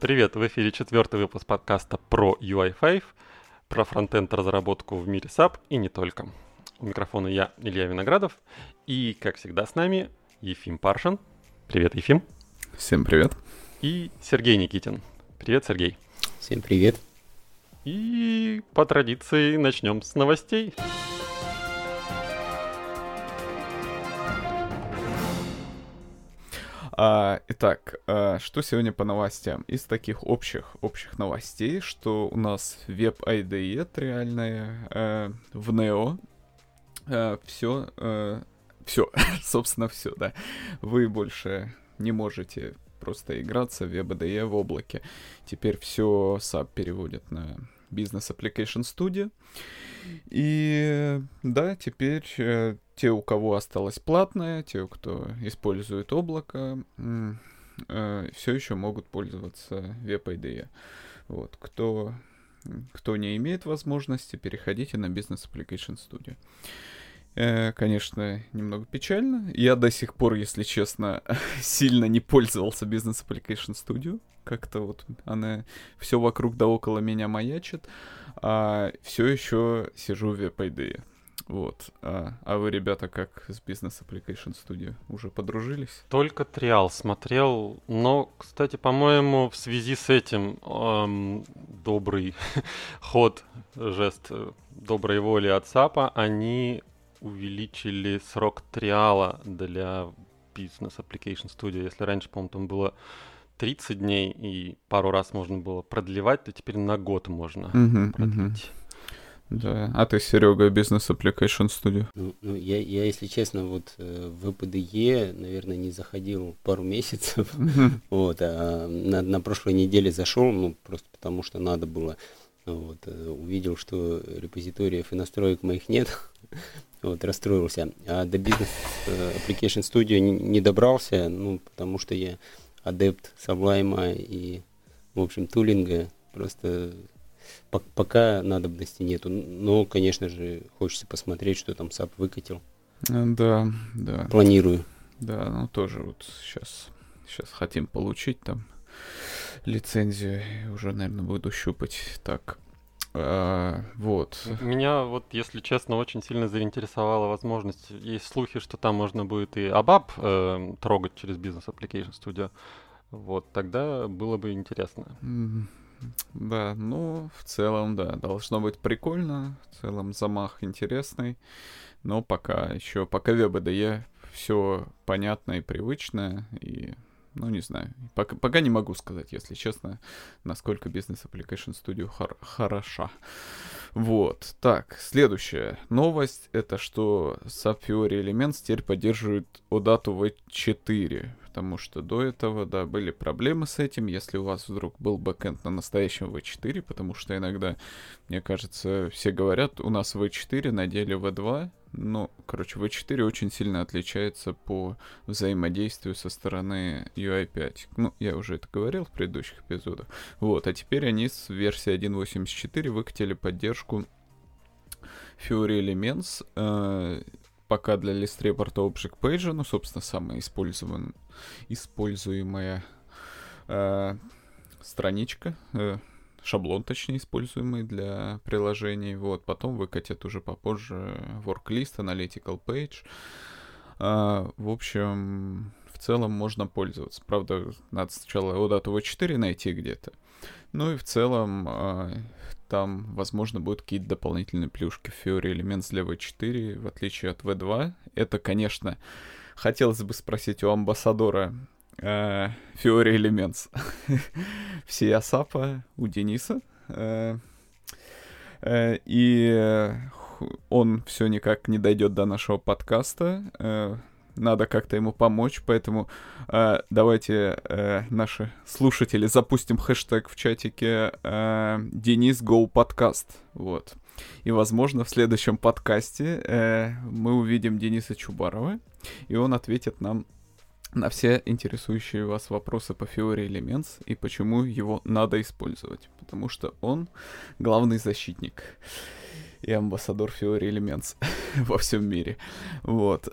Привет, в эфире 4-й выпуск подкаста про UI5, про фронтенд разработку в мире SAP и не только. У микрофона я, Илья Виноградов, и, как всегда, с нами Ефим Паршин. Привет, Ефим. Всем привет. И Сергей Никитин. Привет, Сергей. Всем привет. И по традиции начнем с новостей. Итак, что сегодня по новостям? Из таких общих новостей, что у нас Web IDE реальная в Neo. Все, собственно, все, да. Вы больше не можете просто играться в Web IDE в облаке. Теперь все SAP переводит на Business Application Studio. И да, теперь те, у кого осталось платное, те, кто использует облако, все еще могут пользоваться Web IDE. Вот. Кто не имеет возможности, переходите на Business Application Studio. Конечно, немного печально. Я до сих пор, если честно, сильно не пользовался Business Application Studio. Как-то вот она все вокруг да около меня маячит. Все еще сижу в Web IDE. Вот. А вы, ребята, как с Business Application Studio? Уже подружились? Только триал смотрел, но, кстати, по-моему, в связи с этим добрый жест доброй воли от SAP, они увеличили срок триала для Business Application Studio. Если раньше, по-моему, там было 30 дней и пару раз можно было продлевать, то теперь на год можно продлить. Да. А ты, Серега, Business Application Studio? Ну, я, если честно, вот в ВПДЕ, наверное, не заходил пару месяцев. Вот, а на прошлой неделе зашел, ну, просто потому что надо было. Вот, увидел, что репозиториев и настроек моих нет. Вот, расстроился. А до Business Application Studio не добрался, ну, потому что я адепт Sublime и, в общем, тулинга. Просто пока надобности нету. Но, конечно же, хочется посмотреть, что там SAP выкатил. Да. Планирую. Да, ну тоже вот сейчас хотим получить там лицензию. Уже, наверное, буду щупать. Так. Вот. Меня вот, если честно, очень сильно заинтересовала возможность. Есть слухи, что там можно будет и ABAP трогать через Business Application Studio. Вот, тогда было бы интересно. Да, ну, в целом, да, должно быть прикольно. В целом, замах интересный. Но пока Web IDE все понятно и привычно. И, ну, не знаю. Пока не могу сказать, если честно, насколько Business Application Studio хороша. Вот. Так, следующая новость. Это что SAP Fiori Elements теперь поддерживает OData V4. Потому что до этого, да, были проблемы с этим, если у вас вдруг был бэкэнд на настоящем V4, потому что иногда, мне кажется, все говорят, у нас V4, на деле V2. Ну, короче, V4 очень сильно отличается по взаимодействию со стороны UI5. Ну, я уже это говорил в предыдущих эпизодах. Вот, а теперь они с версии 1.84 выкатили поддержку Fiori Elements, пока для List Report Object Page, ну, собственно, самая используемая страничка, шаблон, точнее, используемый для приложений. Вот, потом выкатят уже попозже Worklist, Analytical Page. В общем, в целом можно пользоваться. Правда, надо сначала OData V4 найти где-то. Ну и в целом там, возможно, будут какие-то дополнительные плюшки в Fiori Elements для V4, в отличие от V2. Это, конечно, хотелось бы спросить у амбассадора Fiori Elements всея SAP, у Дениса. И он все никак не дойдет до нашего подкаста. Надо как-то ему помочь, поэтому давайте наши слушатели запустим хэштег в чатике Денис Go Podcast. Вот. И, возможно, в следующем подкасте мы увидим Дениса Чубарова, и он ответит нам на все интересующие вас вопросы по Fiori Elements и почему его надо использовать. Потому что он главный защитник и амбассадор Fiori Elements во всем мире. Вот.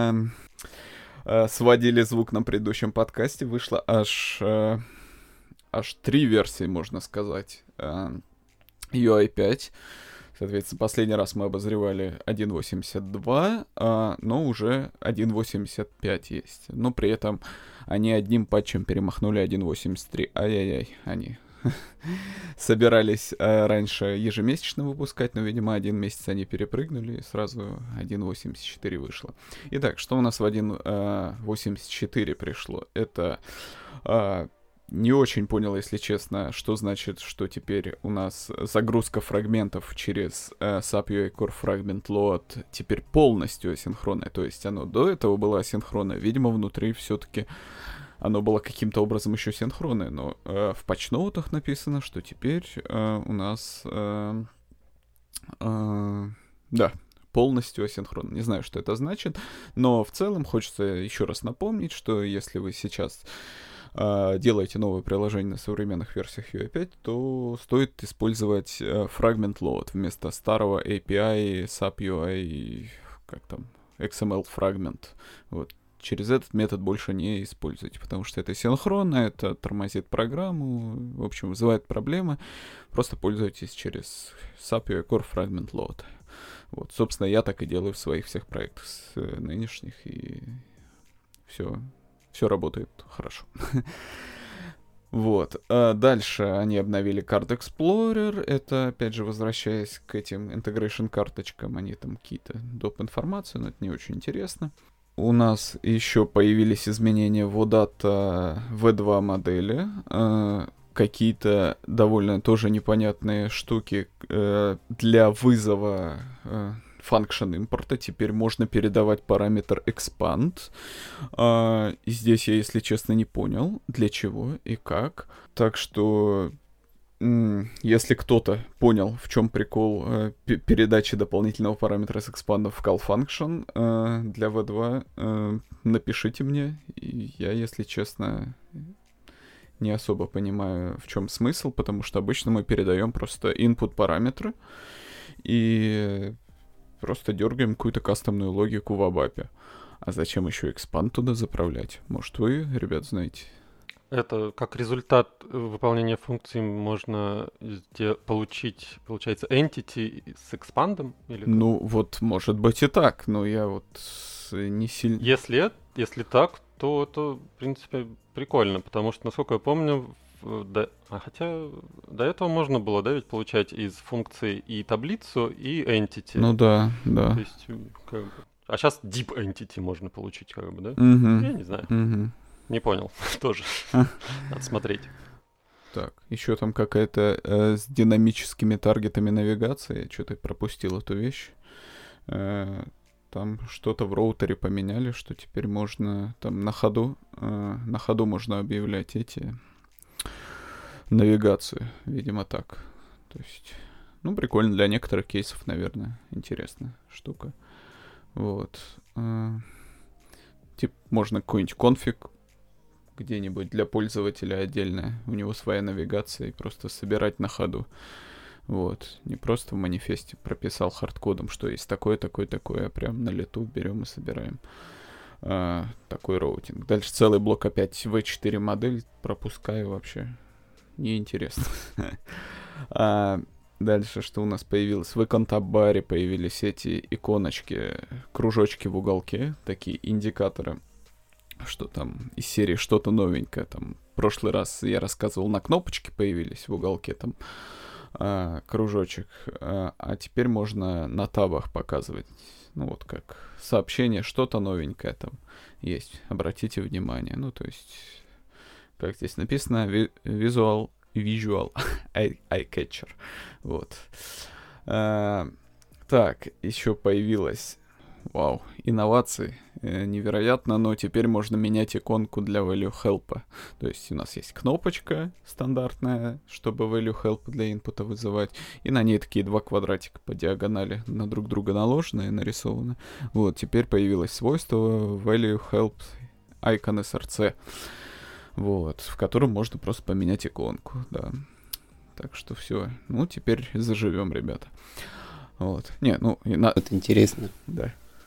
Сводили звук на предыдущем подкасте. Вышло аж аж 3 версии, можно сказать, UI 5. Соответственно, последний раз мы обозревали 1.82, но уже 1.85 есть. Но при этом они одним патчем перемахнули 1.83. Ай-яй-яй, они собирались раньше ежемесячно выпускать, но, видимо, 1 месяц они перепрыгнули, и сразу 1.84 вышло. Итак, что у нас в 1.84 пришло? Это... Не очень понял, если честно, что значит, что теперь у нас загрузка фрагментов через SAP UI Core Fragment Load теперь полностью асинхронная. То есть оно до этого было асинхронное. Видимо, внутри все-таки оно было каким-то образом еще синхронное. Но в патчноутах написано, что теперь у нас... да, полностью асинхронно. Не знаю, что это значит, но в целом хочется еще раз напомнить, что если вы сейчас... делаете новое приложение на современных версиях UI 5, то стоит использовать Fragment Load вместо старого API, SAP UI, как там, XML Fragment. Вот. Через этот метод больше не используйте, потому что это синхронно, это тормозит программу, в общем, вызывает проблемы. Просто пользуйтесь через SAP UI Core Fragment Load. Вот, собственно, я так и делаю в своих всех проектах нынешних, и все работает хорошо. Вот. Дальше они обновили Card Explorer. Это, опять же, возвращаясь к этим integration карточкам, они там какие-то доп. Информацию, но это не очень интересно. У нас еще появились изменения в OData V2 модели. Какие-то довольно тоже непонятные штуки для вызова function импорта. Теперь можно передавать параметр expand. И здесь я, если честно, не понял, для чего и как. Так что, если кто-то понял, в чем прикол передачи дополнительного параметра с expand в call function для v2, напишите мне. И я, если честно, не особо понимаю, в чем смысл, потому что обычно мы передаем просто input параметры и просто дергаем какую-то кастомную логику в ABAP. А зачем еще expand туда заправлять? Может, вы, ребят, знаете? Это как результат выполнения функции можно получить, получается, entity с expand? Или ну, вот, может быть и так, но я вот не сильно... Если так, то это, в принципе, прикольно, потому что, насколько я помню, хотя до этого можно было, да, ведь получать из функции и таблицу, и entity. Ну да, да. То есть, как бы... А сейчас deep entity можно получить, как бы, да? Угу. Я не знаю. Угу. Не понял. Тоже. Надо смотреть. Так, еще там какая-то с динамическими таргетами навигации. Я что-то пропустил эту вещь. Там что-то в роутере поменяли, что теперь можно там на ходу можно объявлять эти навигацию, видимо, так. То есть, ну, прикольно для некоторых кейсов, наверное, интересная штука. Вот. Типа, можно какой-нибудь конфиг где-нибудь для пользователя отдельно, у него своя навигация, и просто собирать на ходу. Вот. Не просто в манифесте прописал хардкодом, что есть такое, такое, такое, а прям на лету берем и собираем. Такой роутинг. Дальше целый блок опять V4 модель пропускаю вообще. Неинтересно. Дальше что у нас появилось? В икон-таб-баре появились эти иконочки, кружочки в уголке, такие индикаторы, что там из серии что-то новенькое. Там в прошлый раз я рассказывал, на кнопочки появились в уголке там кружочек, а теперь можно на табах показывать. Ну вот как сообщение, что-то новенькое там есть. Обратите внимание. Ну то есть, как здесь написано, visual eye catcher. Вот. Так, еще появилась, инновации. Невероятно, но теперь можно менять иконку для value help. То есть у нас есть кнопочка стандартная, чтобы value help для инпута вызывать, и на ней такие два квадратика по диагонали на друг друга наложены и нарисованы. Вот, теперь появилось свойство value help icon src, вот, в котором можно просто поменять иконку, да. Так что все. Ну, теперь заживем, ребята. Вот. Это интересно. Да.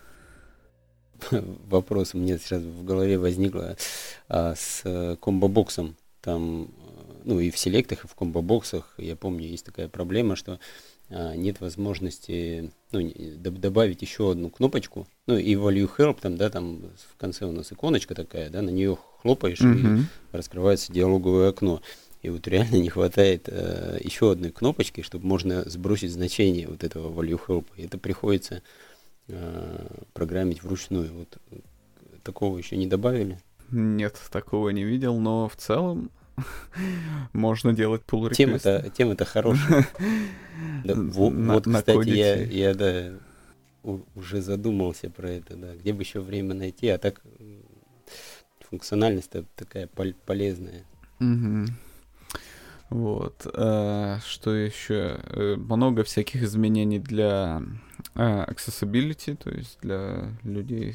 Вопрос у меня сейчас в голове возникло с комбо-боксом. Там ну и в селектах, и в комбо-боксах, я помню, есть такая проблема, что нет возможности добавить еще одну кнопочку, ну и value help, там, да, там в конце у нас иконочка такая, да, на нее хлопаешь и раскрывается диалоговое окно. И вот реально не хватает еще одной кнопочки, чтобы можно сбросить значение вот этого value help. И это приходится программить вручную. Вот такого еще не добавили? Нет, такого не видел, но в целом можно делать pull request. Тема-то хорошая. Вот, кстати, я уже задумался про это, да. Где бы еще время найти, а так функциональность такая полезная. Вот. Что еще? Много всяких изменений для accessibility, то есть для людей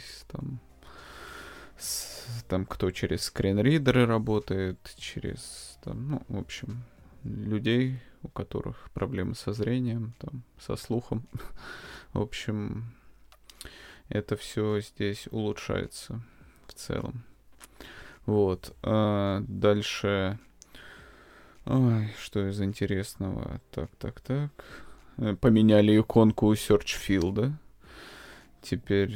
там кто через скринридеры работает, через там, в общем, людей, у которых проблемы со зрением, там, со слухом. В общем, это все здесь улучшается в целом. Вот. Дальше. Ой, что из интересного? Так. Поменяли иконку Search Field. Теперь...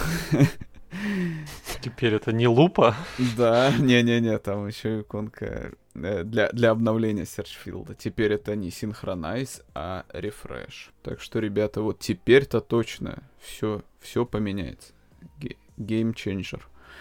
Теперь это не лупа? Да, не-не-не, там еще иконка для обновления Search Field. Теперь это не Synchronize, а Refresh. Так что, ребята, вот теперь-то точно все поменяется. Game changer.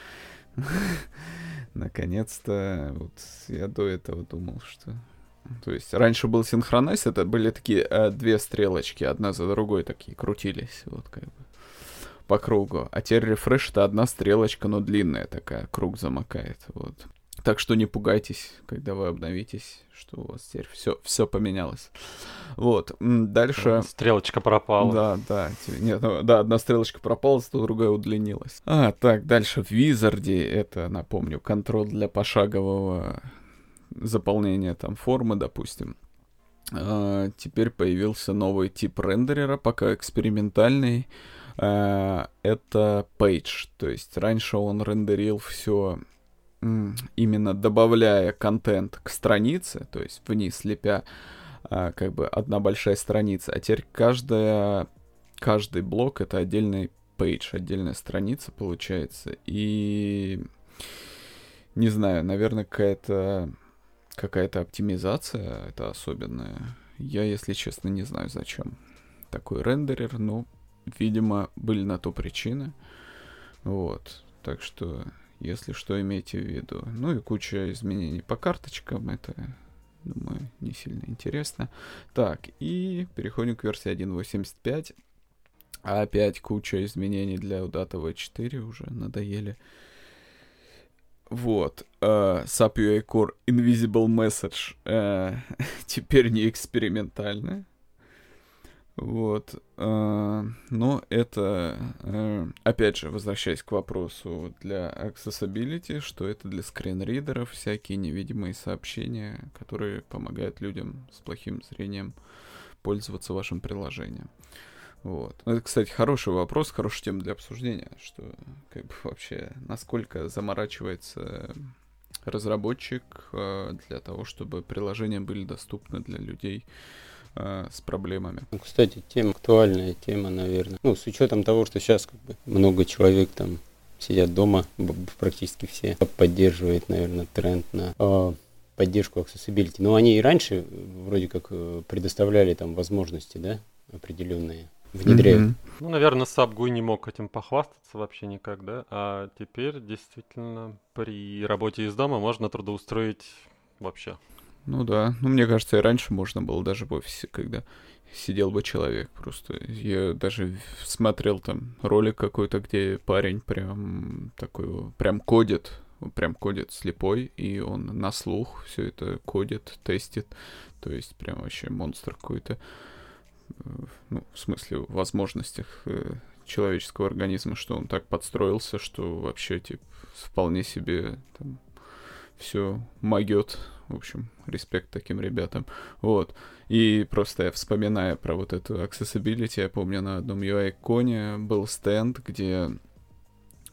Наконец-то, вот я до этого думал, что... То есть раньше был Synchronize, это были такие две стрелочки, одна за другой такие крутились, вот как бы по кругу. А теперь Refresh — это одна стрелочка, но длинная такая, круг замыкает, вот. Так что не пугайтесь, когда вы обновитесь, что у вас теперь все поменялось. Вот, дальше... Стрелочка пропала. Да. Нет, одна стрелочка пропала, зато другая удлинилась. Так, дальше в Wizard, это, напомню, контроль для пошагового заполнения там формы, допустим. Теперь появился новый тип рендерера, пока экспериментальный. Это Page, то есть раньше он рендерил все... именно добавляя контент к странице, то есть вниз лепя как бы одна большая страница, а теперь каждый блок — это отдельный пейдж, отдельная страница получается, и не знаю, наверное, какая-то оптимизация это особенная. Я, если честно, не знаю, зачем такой рендерер, но, видимо, были на то причины, вот, так что... Если что, имейте в виду. Ну и куча изменений по карточкам. Это, думаю, не сильно интересно. Так, и переходим к версии 1.85. Опять куча изменений для Udata V4 уже надоели. Вот. SAP UI Core Invisible Message теперь не экспериментальная. Вот, но это, опять же, возвращаясь к вопросу для accessibility, что это для скринридеров, всякие невидимые сообщения, которые помогают людям с плохим зрением пользоваться вашим приложением. Вот. Это, кстати, хороший вопрос, хорошая тема для обсуждения, что как бы вообще насколько заморачивается разработчик для того, чтобы приложения были доступны для людей с проблемами. Ну, кстати, актуальная тема, наверное. Ну, с учетом того, что сейчас как бы много человек там сидят дома, практически все, поддерживает, наверное, тренд на поддержку accessibility. Но они и раньше вроде как предоставляли там возможности, да, определенные, внедряют. Ну, наверное, SAP GUI не мог этим похвастаться вообще никак, да? А теперь действительно при работе из дома можно трудоустроить вообще. Ну да, мне кажется, и раньше можно было даже в офисе, когда сидел бы человек просто. Я даже смотрел там ролик какой-то, где парень прям кодит слепой, и он на слух все это кодит, тестит. То есть прям вообще монстр какой-то. Ну, в смысле, в возможностях человеческого организма, что он так подстроился, что вообще, типа, вполне себе там все могет. В общем, респект таким ребятам. Вот. И просто я вспоминаю про вот эту accessibility, я помню, на одном UI-коне был стенд, где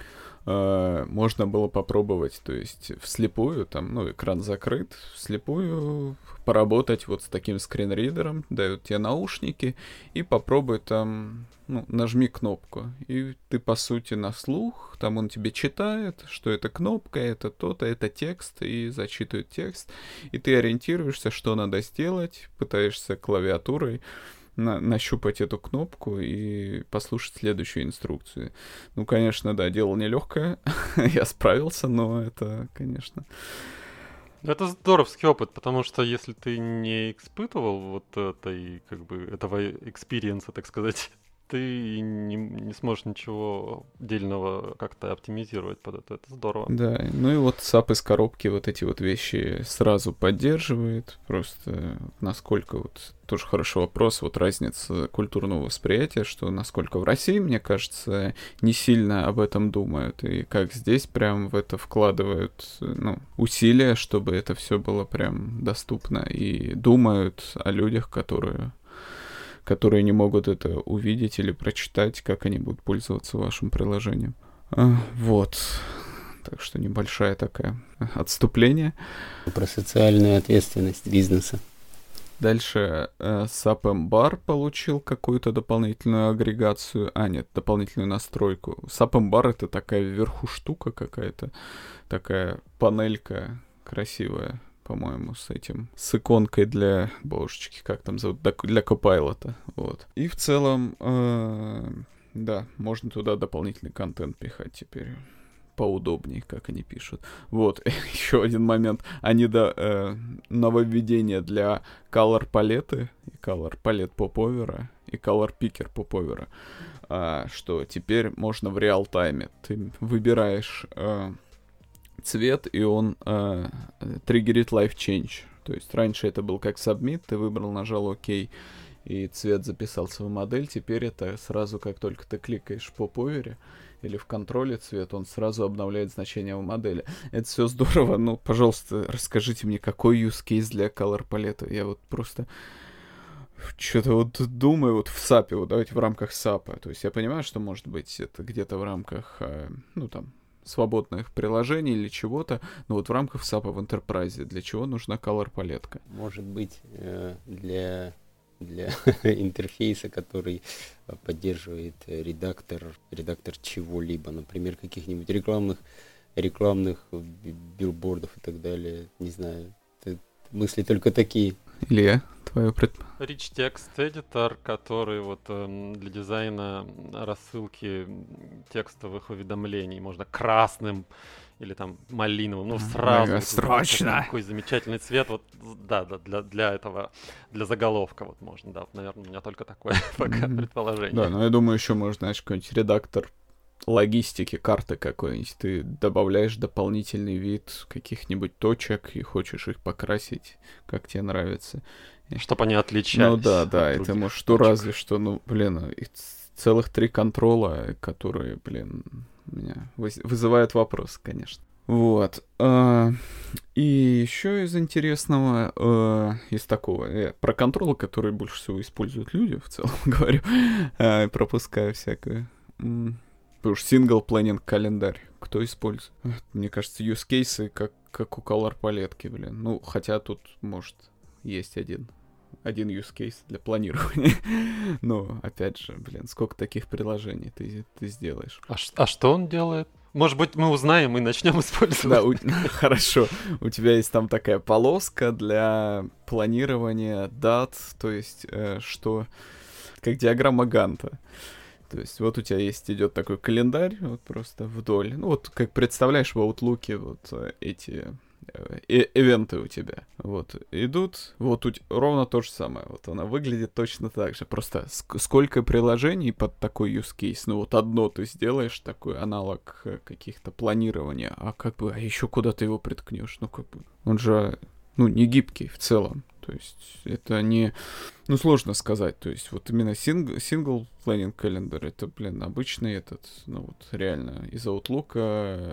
можно было попробовать, то есть вслепую, там, ну, экран закрыт, вслепую поработать вот с таким скринридером, дают тебе наушники, и попробуй там, ну, нажми кнопку, и ты, по сути, на слух, там он тебе читает, что это кнопка, это то-то, это текст, и зачитывает текст, и ты ориентируешься, что надо сделать, пытаешься клавиатурой нащупать эту кнопку и послушать следующую инструкцию. Ну, конечно, да, дело нелегкое, я справился, но это, конечно... Это здоровский опыт, потому что если ты не испытывал вот этой, как бы, этого экспириенса, так сказать, ты не сможешь ничего дельного как-то оптимизировать под это. Это здорово. Да, ну и вот SAP из коробки вот эти вот вещи сразу поддерживает. Просто насколько вот тоже хороший вопрос, вот разница культурного восприятия, что насколько в России, мне кажется, не сильно об этом думают. И как здесь прям в это вкладывают, ну, усилия, чтобы это все было прям доступно. И думают о людях, которые не могут это увидеть или прочитать, как они будут пользоваться вашим приложением. Вот. Так что небольшое такое отступление. Про социальную ответственность бизнеса. Дальше SAP Embar получил какую-то дополнительную агрегацию. Нет, дополнительную настройку. SAP Embar — это такая вверху штука какая-то. Такая панелька красивая, по-моему, с иконкой для, божечки, как там зовут, для Copilot, вот. И в целом, да, можно туда дополнительный контент пихать теперь поудобнее, как они пишут. Вот, еще один момент. Они нововведения для Color палеты, и Color палет поповера, и Color Picker поповера, что теперь можно в реал-тайме. Ты выбираешь цвет, и он триггерит life change. То есть раньше это был как submit, ты выбрал, нажал ОК, и цвет записался в модель. Теперь это сразу, как только ты кликаешь в поповере или в контроле цвет, он сразу обновляет значение в модели. Это все здорово, но, пожалуйста, расскажите мне, какой use case для color палета. Я вот просто что-то вот думаю вот в SAP, вот давайте в рамках SAP. То есть я понимаю, что может быть это где-то в рамках, ну там, свободных приложений или чего-то, но вот в рамках SAP в Enterprise для чего нужна color палетка? Может быть, для интерфейса, который поддерживает редактор чего-либо, например, каких-нибудь рекламных билбордов и так далее. Не знаю. Мысли только такие. Илья, твое Rich Text Editor, который вот для дизайна рассылки текстовых уведомлений можно красным или там малиновым, ну сразу. Вот, срочно! Такой замечательный цвет, вот, да, для этого, для заголовка вот можно, да, наверное, у меня только такое пока предположение. Да, но я думаю, еще можно, знаешь, какой-нибудь редактор логистики карты какой-нибудь. Ты добавляешь дополнительный вид каких-нибудь точек и хочешь их покрасить, как тебе нравится. Чтобы они отличались. Ну да, и ты можешь, что разве что, ну, блин, их целых 3 контрола, которые, блин, меня вызывают вопрос, конечно. Вот. И еще из интересного, из такого, я про контролы, которые больше всего используют люди, в целом говорю, пропускаю всякое. Потому что single planning календарь кто использует? Мне кажется, use cases как у color палетки, блин. Ну, хотя тут, может, есть один use case для планирования. Но, опять же, блин, сколько таких приложений ты сделаешь? А что он делает? Может быть, мы узнаем и начнем использовать. Да, хорошо. У тебя есть там такая полоска для планирования дат, то есть, что... Как диаграмма Ганта. То есть вот у тебя идет такой календарь, вот просто вдоль. Ну вот как представляешь в Outlook вот эти ивенты у тебя. Вот идут, вот ровно то же самое. Вот она выглядит точно так же. Просто сколько приложений под такой use case. Ну вот одно ты сделаешь, такой аналог каких-то планирования, а еще куда ты его приткнешь. Ну как бы он же, ну, не гибкий в целом. То есть это не... Ну, сложно сказать. То есть вот именно single planning calendar, это, блин, обычный этот, ну вот реально из Outlook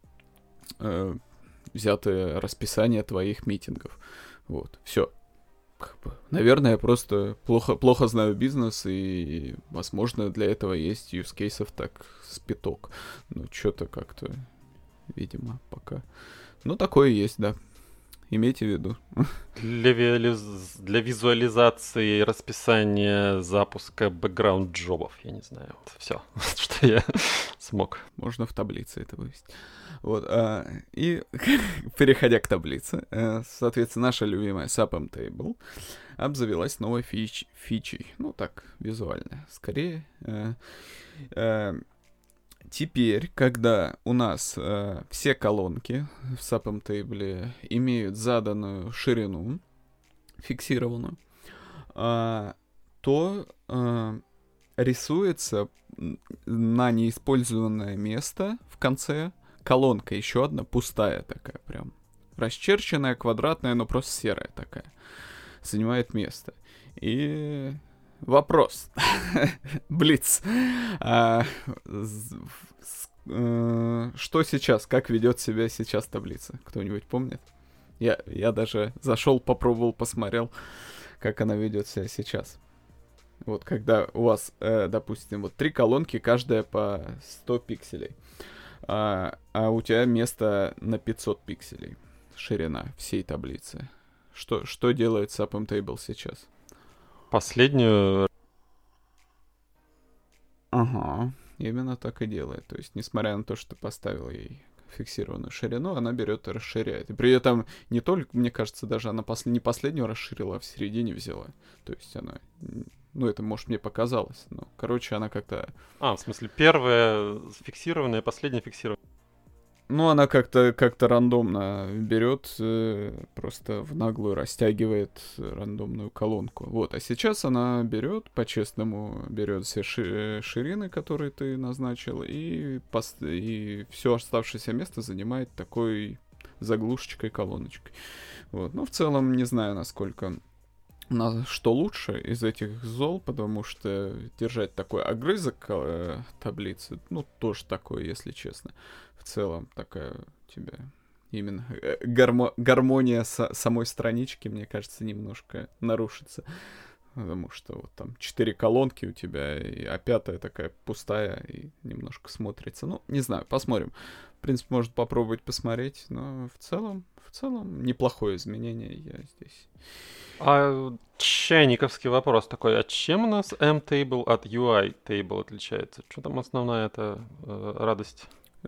взятое расписание твоих митингов. Вот, все. наверное, я просто плохо знаю бизнес, и, возможно, для этого есть use cases так с пяток. Ну, что-то как-то, видимо, пока. Ну, такое есть, да. Имейте в виду. Для визуализации расписания запуска бэкграунд-джобов, я не знаю. Вот все, что я смог. Можно в таблице это вывести. Вот, и переходя к таблице, соответственно, наша любимая SAP Table обзавелась новой фичей. Ну, так, визуально. Скорее, теперь, когда у нас все колонки в SAP Table имеют заданную ширину, фиксированную, то рисуется на неиспользованное место в конце колонка, еще одна пустая такая прям. Расчерченная, квадратная, но просто серая такая. Занимает место. И вопрос. Блиц. Что сейчас? Как ведет себя сейчас таблица? Кто-нибудь помнит? Я даже зашел, попробовал, посмотрел, как она ведет себя сейчас. Вот когда у вас, допустим, вот 3 колонки, каждая по 100 пикселей. А у тебя место на 500 пикселей. Ширина всей таблицы. Что делает SAP Table сейчас? Последнюю... Ага, именно так и делает. То есть, несмотря на то, что ты поставил ей фиксированную ширину, она берет и расширяет. И при этом не только, мне кажется, даже она не последнюю расширила, а в середине взяла. То есть она... Ну, это, может, мне показалось. Но, короче, она как-то... в смысле, первая фиксированная, последняя фиксированная. Ну, она как-то рандомно берет, просто в наглую растягивает рандомную колонку. Вот, а сейчас она берет, по-честному, берет все ширины, которые ты назначил, и все оставшееся место занимает такой заглушечкой, колоночкой. Вот, ну, в целом, не знаю, насколько... что лучше из этих зол, потому что держать такой огрызок таблицы, ну, тоже такое, если честно. В целом, такая у тебя именно гармония самой странички, мне кажется, немножко нарушится. Потому что вот там 4 колонки у тебя, а 5-я такая пустая и немножко смотрится. Ну, не знаю, посмотрим. В принципе, может попробовать посмотреть, но в целом неплохое изменение я здесь. Чайниковский вопрос такой. А чем у нас M-Table от UI-Table отличается? Что там основная эта радость?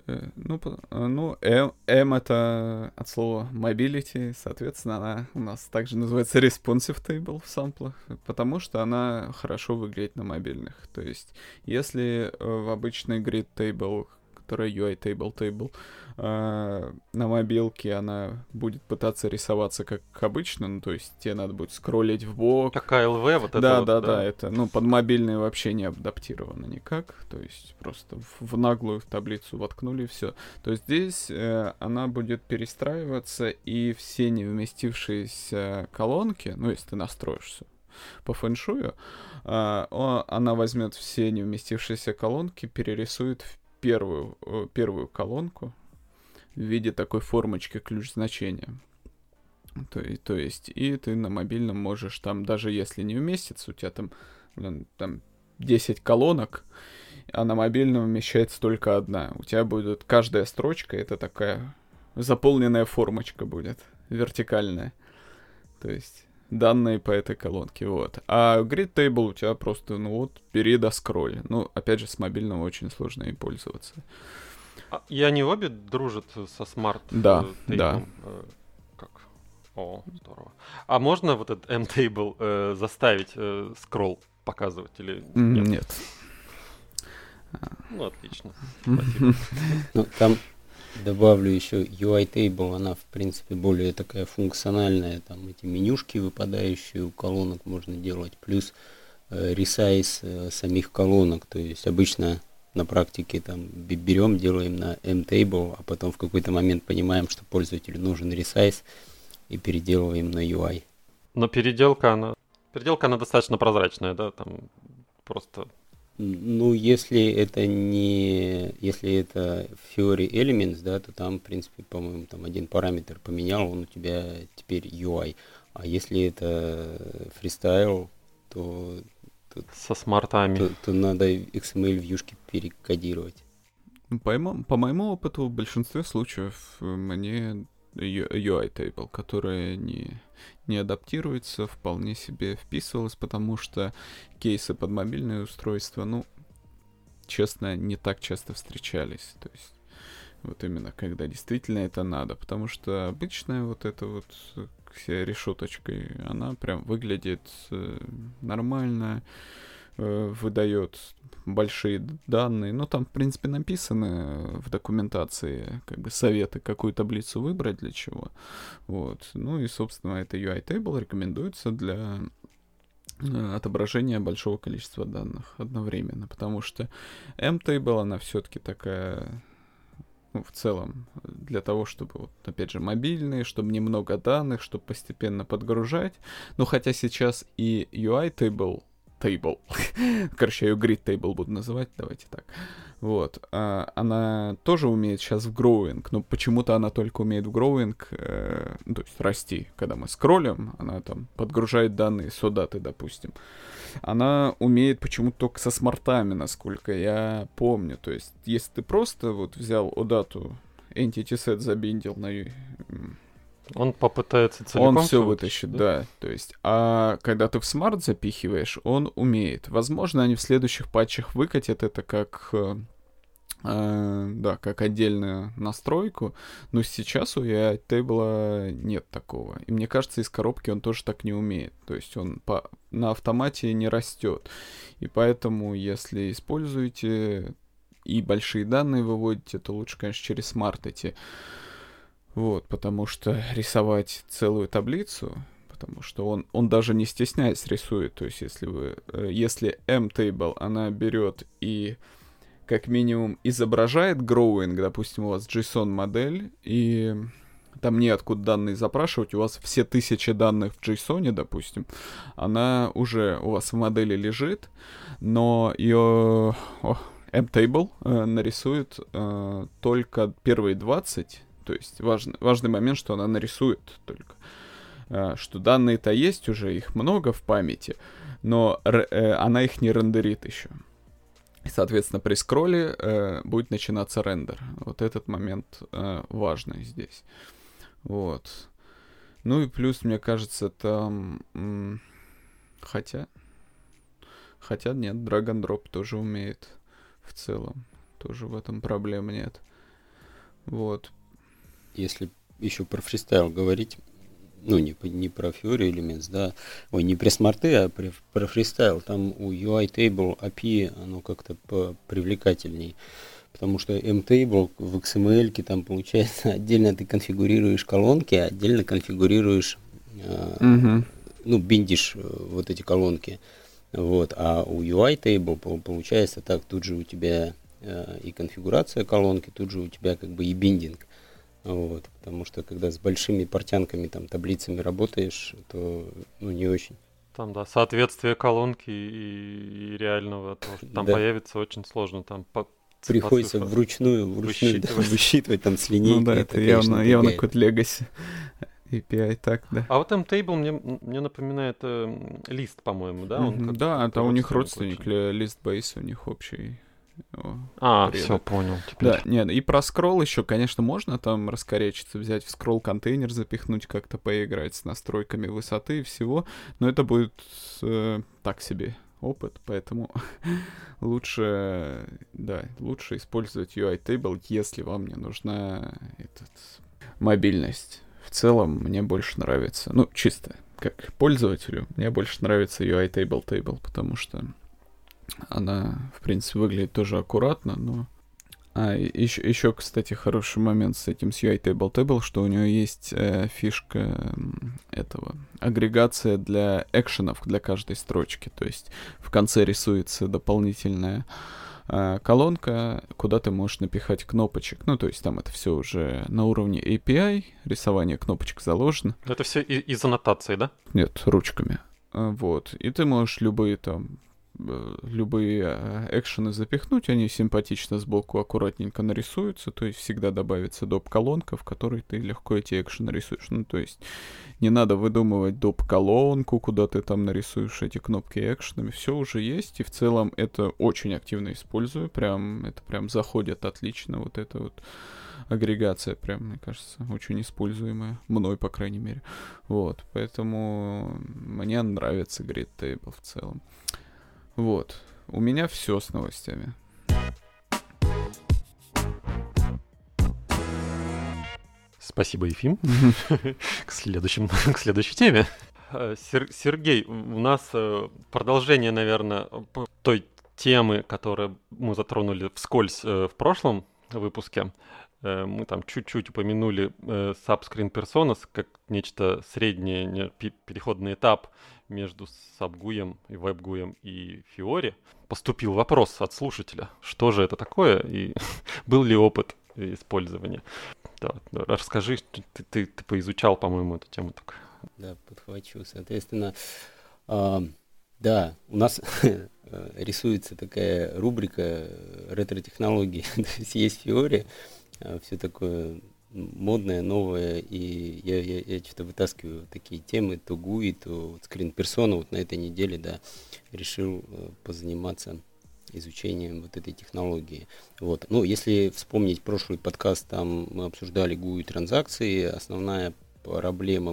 M это от слова mobility, соответственно, она у нас также называется responsive table в самплах, потому что она хорошо выглядит на мобильных. То есть, если в обычной grid table, которая UI table, на мобилке она будет пытаться рисоваться как обычно, ну, то есть тебе надо будет скроллить в бок. Как ALV, вот это Да, это, под мобильные вообще не адаптировано никак, то есть просто в наглую в таблицу воткнули и все. То есть здесь она будет перестраиваться, и все не вместившиеся колонки, ну, если ты настроишься по фэншую, она возьмет все не вместившиеся колонки, перерисует в первую колонку в виде такой формочки ключ значения. То есть, и ты на мобильном можешь там, даже если не вместится, у тебя там 10 колонок, а на мобильном вмещается только одна. У тебя будет каждая строчка, это такая заполненная формочка будет, вертикальная. То есть данные по этой колонке, вот. А Grid Table у тебя просто, бери да скроль. Ну, опять же, с мобильного очень сложно им пользоваться. И они обе дружат со Smart Да, Table? да. Как? О, здорово. А можно вот этот M-Table заставить скролл показывать или нет? Нет. Ну, отлично. Спасибо. Ну, там добавлю еще UI Table, она, в принципе, более такая функциональная, там эти менюшки выпадающие у колонок можно делать, плюс ресайз самих колонок, то есть обычно на практике там берем, делаем на M-Table, а потом в какой-то момент понимаем, что пользователю нужен ресайз и переделываем на UI. Но переделка, она достаточно прозрачная, да, там просто... Ну, если это Fiori Elements, да, то там, в принципе, по-моему, там один параметр поменял, он у тебя теперь UI. А если это фристайл, то Со смартами. то надо XML вьюшки перекодировать. По моему опыту, в большинстве случаев мне UI table, которая не адаптируется, вполне себе вписывалась, потому что кейсы под мобильные устройства, ну, честно, не так часто встречались. То есть вот именно когда действительно это надо. Потому что обычная вот эта вот решеточкой, она прям выглядит нормально, выдает большие данные. Ну, там, в принципе, написано в документации, как бы, советы, какую таблицу выбрать для чего. Вот. Ну и, собственно, это UI table рекомендуется для отображения большого количества данных одновременно, потому что M-table, она все-таки такая, ну, в целом, для того, чтобы, вот, опять же, мобильные, чтобы немного данных, чтобы постепенно подгружать. Ну, хотя сейчас и UI table, короче, я ее grid table буду называть, давайте так. Вот. Она тоже умеет сейчас в growing, но почему-то она только умеет в growing, ну, то есть расти. Когда мы скроллим, она там подгружает данные с OData, допустим. Она умеет почему-то только со смартами, насколько я помню. То есть, если ты просто вот взял OData, entity set забиндил на... Он попытается целиком... Он все вытащит, да. То есть, а когда ты в смарт запихиваешь, он умеет. Возможно, они в следующих патчах выкатят это как... да, как отдельную настройку, но сейчас у UI-тейбла нет такого. И мне кажется, из коробки он тоже так не умеет. То есть он на автомате не растет. И поэтому, если используете и большие данные выводите, то лучше, конечно, через смарт идти. Вот, потому что рисовать целую таблицу, потому что он даже не стесняясь рисует. То есть если M-table, она берет и как минимум изображает growing, допустим, у вас JSON-модель, и там неоткуда данные запрашивать, у вас все 1000 данных в JSON, допустим, она уже у вас в модели лежит, но ее M-table нарисует только первые 20, то есть важный момент, что она нарисует только. Что данные-то есть уже, их много в памяти, но она их не рендерит еще. И, соответственно, при скролле будет начинаться рендер. Вот этот момент важный здесь. Вот. Ну и плюс, мне кажется, там... Хотя нет, drag and drop тоже умеет в целом. Тоже в этом проблем нет. Вот. Если еще про фристайл говорить, ну, не про Fiori Elements, да, не про смарты, а про фристайл, там у UI Table API оно как-то привлекательней, потому что M-Table в XML там получается отдельно ты конфигурируешь колонки, отдельно конфигурируешь, ну, биндишь вот эти колонки, вот, а у UI Table получается так, тут же у тебя и конфигурация колонки, тут же у тебя как бы и биндинг. Вот, потому что когда с большими портянками, там, таблицами работаешь, то, ну, не очень. Там, да, соответствие колонки и реального, то, что там появится, очень сложно. Там приходится вручную высчитывать там с линейкой. Ну да, это явно какой-то legacy API, так, да. А вот M-Table мне напоминает лист, по-моему, да? Да, это у них родственник, лист-бейс у них общий. Все, понял. Теперь. Да, нет, и про скролл еще, конечно, можно там раскорячиться, взять в скролл-контейнер, запихнуть, как-то поиграть с настройками высоты и всего, но это будет так себе опыт, поэтому лучше использовать UI Table, если вам не нужна мобильность. В целом, мне больше нравится, ну, чисто как пользователю, мне больше нравится UI Table, потому что она, в принципе, выглядит тоже аккуратно, но... еще, кстати, хороший момент с этим с UI Table, что у нее есть фишка агрегация для экшенов для каждой строчки. То есть в конце рисуется дополнительная колонка, куда ты можешь напихать кнопочек. Ну, то есть там это все уже на уровне API, рисование кнопочек заложено. Это все из аннотации, да? Нет, ручками. Вот. И ты можешь любые там любые экшены запихнуть, они симпатично сбоку аккуратненько нарисуются, то есть всегда добавится доп-колонка, в которой ты легко эти экшены рисуешь. Ну, то есть не надо выдумывать доп-колонку, куда ты там нарисуешь эти кнопки экшенами, все уже есть, и в целом это очень активно использую, это прям заходит отлично, вот это вот агрегация, прям, мне кажется, очень используемая, мной, по крайней мере. Вот, поэтому мне нравится Grid Table в целом. Вот, у меня все с новостями. Спасибо, Ефим. К следующей теме. Сергей, у нас продолжение, наверное, той темы, которую мы затронули вскользь в прошлом выпуске. Мы там чуть-чуть упомянули Subscreen Personas как нечто среднее, переходный этап между SubGUI и WebGUI и Fiori. Поступил вопрос от слушателя, что же это такое и был ли опыт использования. Да, расскажи, ты поизучал, по-моему, эту тему только. Да, подхвачу. Соответственно, да, у нас рисуется такая рубрика ретро-технологии. То есть Fiori, все такое модное, новое, и я что-то вытаскиваю такие темы, то GUI, то Screen Persona. Вот на этой неделе, да, решил позаниматься изучением вот этой технологии. Вот. Ну, если вспомнить прошлый подкаст, там мы обсуждали GUI транзакции. Основная проблема,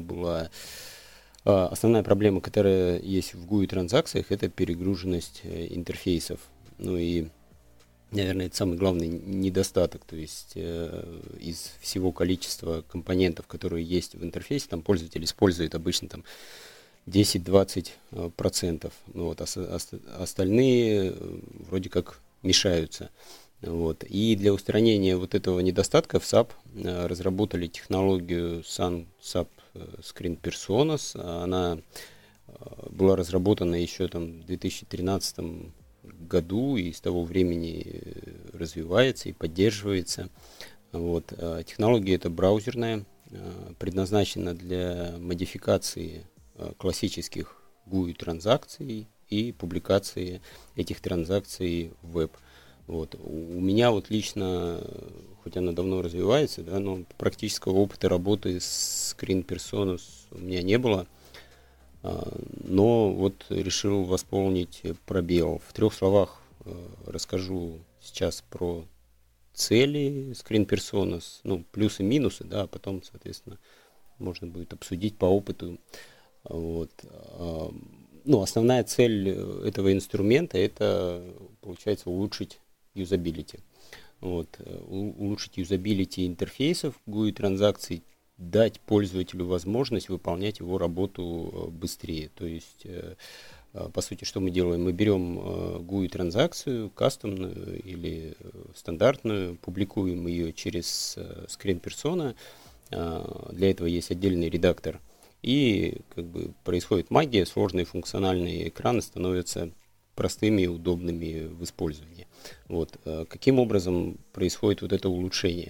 которая есть в GUI транзакциях, это перегруженность интерфейсов. Ну и, наверное, это самый главный недостаток. То есть из всего количества компонентов, которые есть в интерфейсе, там пользователь использует обычно там 10-20%. Вот, остальные вроде как мешаются. Вот. И для устранения вот этого недостатка в SAP разработали технологию SAP Screen Personas. Она была разработана еще там в 2013 году и с того времени развивается и поддерживается. Вот. Технология эта браузерная, предназначена для модификации классических GUI транзакций и публикации этих транзакций в веб. Вот. У меня вот лично, хоть она давно развивается, да, но практического опыта работы с Screen Personas у меня не было, но вот решил восполнить пробел. В 3 словах расскажу сейчас про цели Screen Personas, ну, плюсы и минусы, да, а потом, соответственно, можно будет обсудить по опыту. Вот. Ну, основная цель этого инструмента — это, получается, улучшить юзабилити. Вот. Улучшить юзабилити интерфейсов GUI транзакций, дать пользователю возможность выполнять его работу быстрее. То есть, по сути, что мы делаем? Мы берем GUI транзакцию, кастомную или стандартную, публикуем ее через Screen Persona. Для этого есть отдельный редактор. И как бы происходит магия, сложные функциональные экраны становятся простыми и удобными в использовании. Вот. Каким образом происходит вот это улучшение?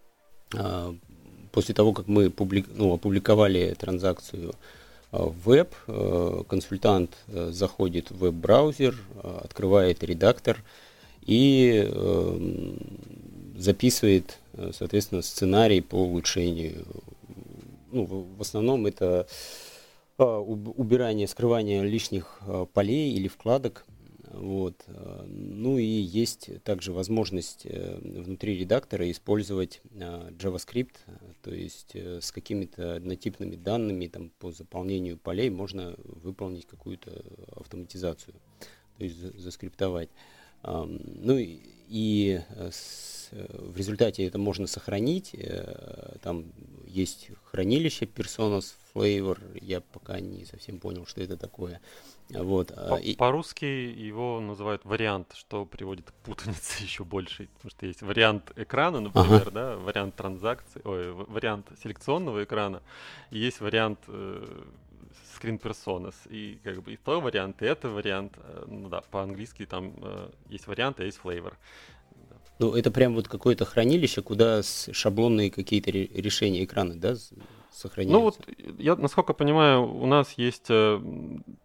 После того, как мы опубликовали транзакцию в веб, консультант заходит в веб-браузер, открывает редактор и записывает, соответственно, сценарий по улучшению. Ну, в основном это убирание, скрывание лишних полей или вкладок. Вот. Ну и есть также возможность внутри редактора использовать JavaScript, то есть с какими-то однотипными данными там, по заполнению полей можно выполнить какую-то автоматизацию, то есть заскриптовать. Ну и в результате это можно сохранить. Там есть хранилище Personas Flavor. Я пока не совсем понял, что это такое. Вот. По-русски его называют вариант, что приводит к путанице еще большей. Потому что есть вариант экрана, например, да, вариант транзакции, вариант селекционного экрана, и есть вариант Screen Personas. И как бы и то вариант, и это вариант. Ну да, по-английски там есть вариант, а есть flavor. Ну, это прям вот какое-то хранилище, куда шаблонные какие-то решения экрана, да, сохраняются? Ну вот, я, насколько понимаю, у нас есть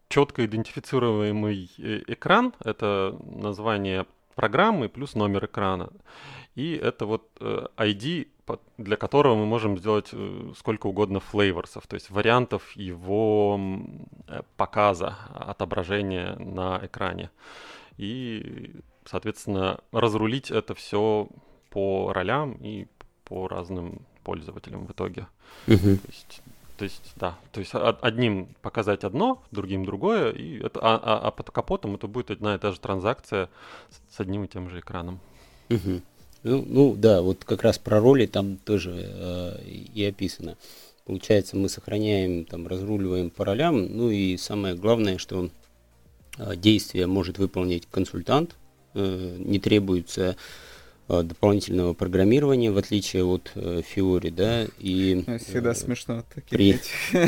четко идентифицируемый экран, это название программы плюс номер экрана. И это вот ID, для которого мы можем сделать сколько угодно флейворсов, то есть вариантов его показа, отображения на экране. И, соответственно, разрулить это все по ролям и по разным пользователям в итоге. То есть одним показать одно, другим другое, и это, а под капотом это будет одна и та же транзакция с одним и тем же экраном. Ну да, вот как раз про роли там тоже и описано. Получается, мы сохраняем, там, разруливаем по ролям, ну и самое главное, что действие может выполнить консультант, не требуется дополнительного программирования, в отличие от Fiori, да, и... Всегда смешно такие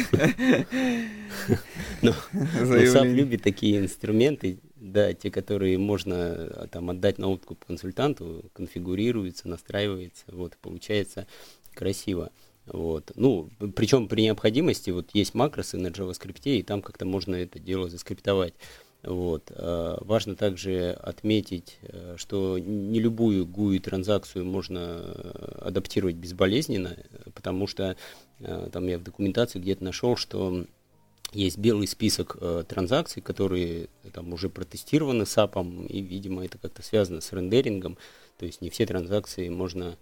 Но SAP любит такие инструменты, да, те, которые можно там отдать на откуп консультанту, конфигурируются, настраивается, вот, получается красиво. Вот. Ну, причем при необходимости вот есть макросы на JavaScript, и там как-то можно это дело заскриптовать. Вот. Важно также отметить, что не любую GUI-транзакцию можно адаптировать безболезненно, потому что там я в документации где-то нашел, что есть белый список транзакций, которые там уже протестированы SAP, и, видимо, это как-то связано с рендерингом, то есть не все транзакции можно...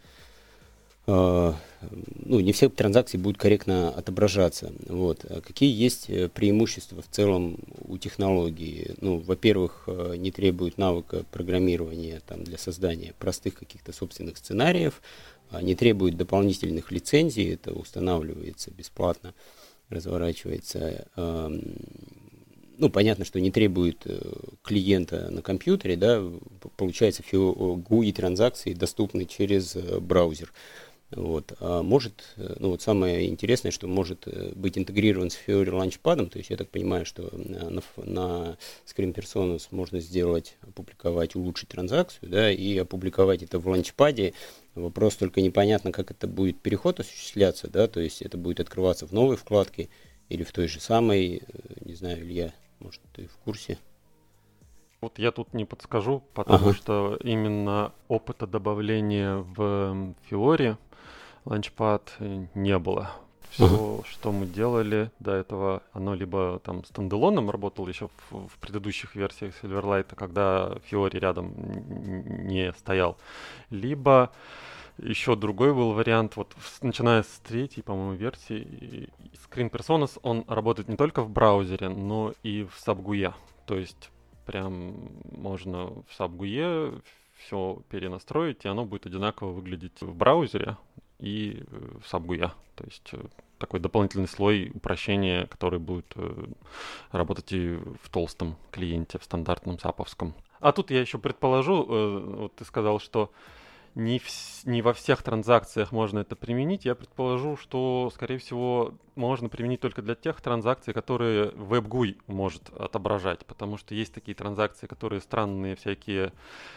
не все транзакции будут корректно отображаться. Вот. Какие есть преимущества в целом у технологии? Ну, во-первых, не требует навыка программирования там, для создания простых каких-то собственных сценариев, не требует дополнительных лицензий, это устанавливается бесплатно, разворачивается. Ну, понятно, что не требует клиента на компьютере, да, получается, GUI транзакции доступны через браузер. Вот. Может, ну вот самое интересное, что может быть интегрирован с Fiori Launchpad, то есть я так понимаю, что на Screen Personas можно сделать, опубликовать, улучшить транзакцию, да, и опубликовать это в Launchpad. Вопрос только непонятно, как это будет переход осуществляться, да, то есть это будет открываться в новой вкладке или в той же самой, не знаю, Илья, может, ты в курсе? Вот я тут не подскажу, потому что именно опыта добавления в Fiori Launchpad не было. Все, что мы делали до этого, оно либо там стендалоном работало еще в предыдущих версиях Silverlight, когда Fiori рядом не стоял, либо еще другой был вариант, вот начиная с третьей, по-моему, версии, Screen Personas, он работает не только в браузере, но и в SAP-GUI. То есть прям можно в SAP-GUI все перенастроить, и оно будет одинаково выглядеть в браузере и в SAP-GUI. То есть такой дополнительный слой упрощения, который будет работать и в толстом клиенте, в стандартном SAP-овском. А тут я еще предположу, вот ты сказал, что не во всех транзакциях можно это применить. Я предположу, что, скорее всего, можно применить только для тех транзакций, которые WebGUI может отображать, потому что есть такие транзакции, которые странные всякие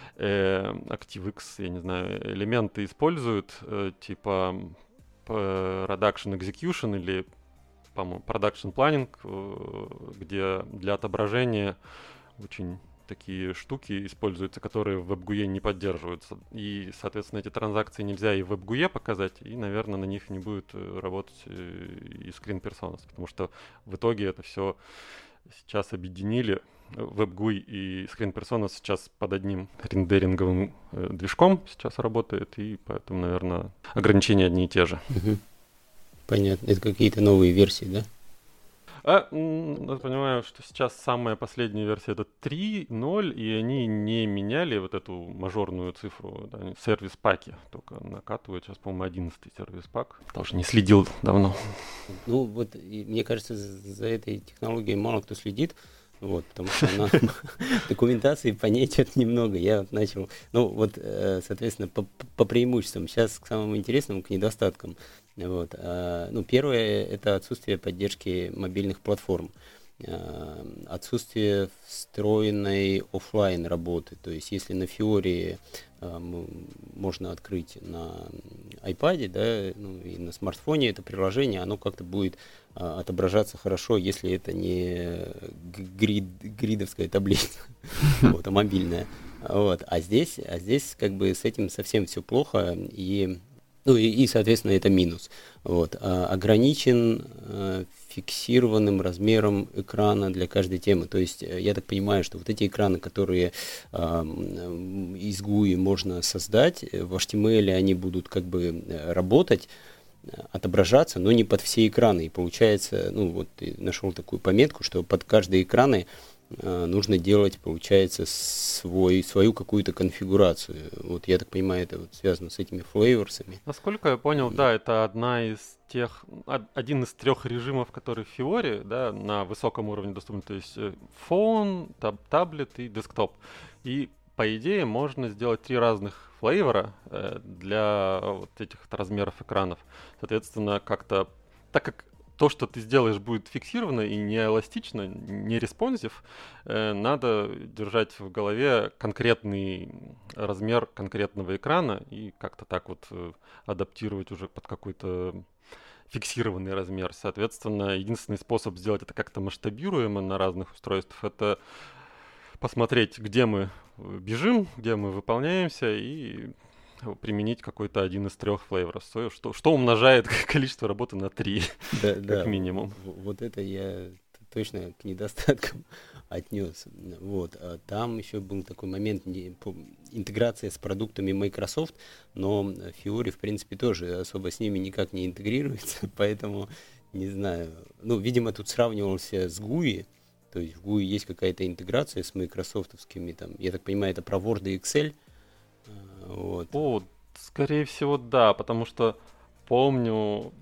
ActiveX, я не знаю, элементы используют, типа Production Execution или, по-моему, Production Planning, где для отображения очень такие штуки используются, которые в WebGUI не поддерживаются. И, соответственно, эти транзакции нельзя и в WebGUI показать, и, наверное, на них не будет работать и Screen Personas, потому что в итоге это все сейчас объединили. WebGUI и Screen Personas сейчас под одним рендеринговым движком сейчас работает, и поэтому, наверное, ограничения одни и те же. Понятно. Это какие-то новые версии, да? Я понимаю, что сейчас самая последняя версия это 3.0, и они не меняли вот эту мажорную цифру, да, сервис-паки, только накатывают сейчас, по-моему, 11-й сервис-пак. Тоже не следил давно. Ну вот, мне кажется, за этой технологией мало кто следит, вот, потому что она документации по ней что-то немного. Я вот начал, ну вот, соответственно, по преимуществам. Сейчас к самому интересному, к недостаткам. Вот. Ну, первое – это отсутствие поддержки мобильных платформ. отсутствие встроенной офлайн работы. То есть если на Fiori можно открыть на iPad, да, ну, и на смартфоне это приложение, оно как-то будет отображаться хорошо, если это не гридовская таблица, вот, а мобильная. Вот. А здесь как бы с этим совсем все плохо, и соответственно, это минус. Вот. Ограничен фиксированным размером экрана для каждой темы. То есть, я так понимаю, что вот эти экраны, которые из GUI можно создать, в HTML они будут как бы работать, отображаться, но не под все экраны. И получается, ну вот, ты нашел такую пометку, что под каждые экраны нужно делать, получается, свою какую-то конфигурацию. Вот я так понимаю, это вот связано с этими флейворсами. Насколько я понял, да, это один из 3 режимов, которые в Fiori, да, на высоком уровне доступны, то есть фон, таблет и десктоп. И по идее можно сделать 3 разных флейвора для вот этих размеров экранов. Соответственно, как-то, так как то, что ты сделаешь, будет фиксировано и не эластично, не респонсив, надо держать в голове конкретный размер конкретного экрана и как-то так вот адаптировать уже под какой-то фиксированный размер. Соответственно, единственный способ сделать это как-то масштабируемо на разных устройствах — это посмотреть, где мы бежим, где мы выполняемся, и применить какой-то один из 3 флейворов, что умножает количество работы на 3, как минимум. Вот это я точно к недостаткам отнес. Вот. А там еще был такой момент интеграция с продуктами Microsoft, но Fiori, в принципе, тоже особо с ними никак не интегрируется, поэтому не знаю. Ну, видимо, тут сравнивался с GUI, то есть в GUI есть какая-то интеграция с майкрософтовскими, там, я так понимаю, это про Word и Excel. Вот. Скорее всего, да, потому что помню,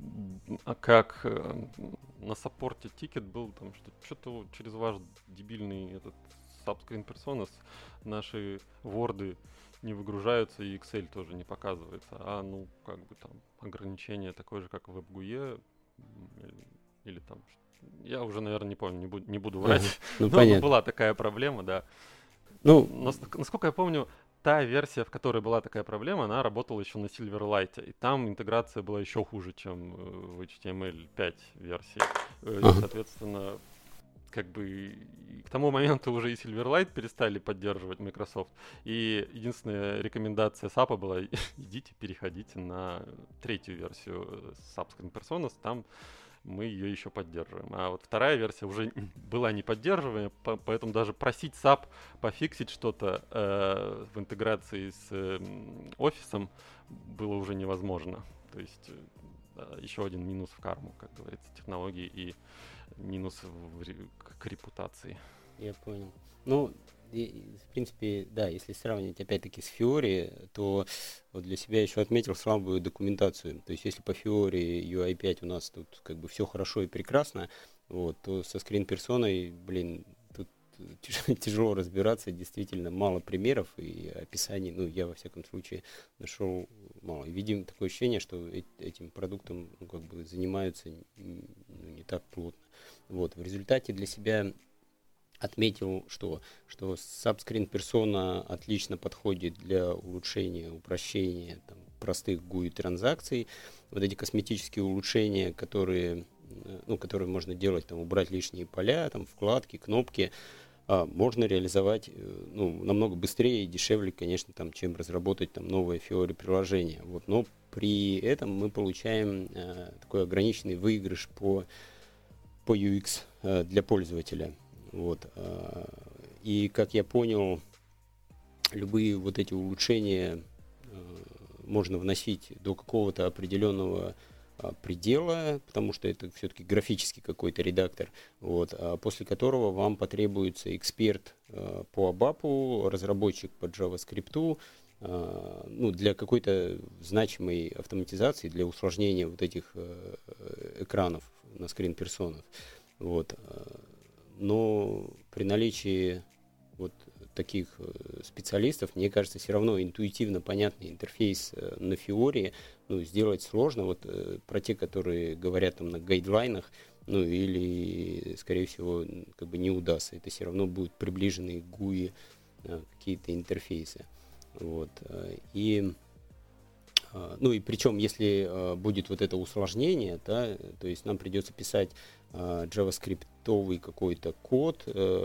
как на саппорте тикет был, там, что-то через ваш дебильный этот subscreen personas наши ворды не выгружаются, и Excel тоже не показывается. Ну, как бы там ограничение такое же, как в WebGUI, или там... Я уже, наверное, не помню, не буду врать. Ну, но была такая проблема, да. Ну, насколько я помню, та версия, в которой была такая проблема, она работала еще на Silverlight, и там интеграция была еще хуже, чем в HTML5 версии. Соответственно, как бы к тому моменту уже и Silverlight перестали поддерживать Microsoft, и единственная рекомендация SAP была: идите, переходите на 3-ю версию Subscreen Personas, там мы ее еще поддерживаем. А вот 2-я версия уже была не поддерживаемая, поэтому даже просить SAP пофиксить что-то в интеграции с офисом было уже невозможно. То есть еще один минус в карму, как говорится, технологии, и минус к репутации. Я понял. Ну, в принципе, да, если сравнивать опять-таки с Fiori, то вот для себя еще отметил слабую документацию. То есть если по Fiori UI5 у нас тут как бы все хорошо и прекрасно, вот, то со скрин-персоной, тут тяжело разбираться, действительно мало примеров и описаний. Ну, я во всяком случае нашел мало. И видим такое ощущение, что этим продуктом как бы занимаются не так плотно. Вот, в результате для себя отметил, что Subscreen Persona отлично подходит для улучшения, упрощения там, простых GUI транзакций. Вот эти косметические улучшения, которые можно делать, там, убрать лишние поля, там, вкладки, кнопки, можно реализовать намного быстрее и дешевле, конечно, там, чем разработать там, новое Fiori приложение. Вот. Но при этом мы получаем такой ограниченный выигрыш по UX для пользователя. Вот. И, как я понял, любые вот эти улучшения можно вносить до какого-то определенного предела, потому что это все-таки графический какой-то редактор, вот, после которого вам потребуется эксперт по ABAP, разработчик по JavaScript, для какой-то значимой автоматизации, для усложнения вот этих экранов на скрин-персонах. Вот. Но при наличии вот таких специалистов, мне кажется, все равно интуитивно понятный интерфейс на Fiori сделать сложно. Вот про те, которые говорят там на гайдлайнах, ну или, скорее всего, как бы не удастся. Это все равно будут приближенные к GUI какие-то интерфейсы. Вот. И ну и причем, если будет вот это усложнение, да, то есть нам придется писать JavaScript-овый какой-то код,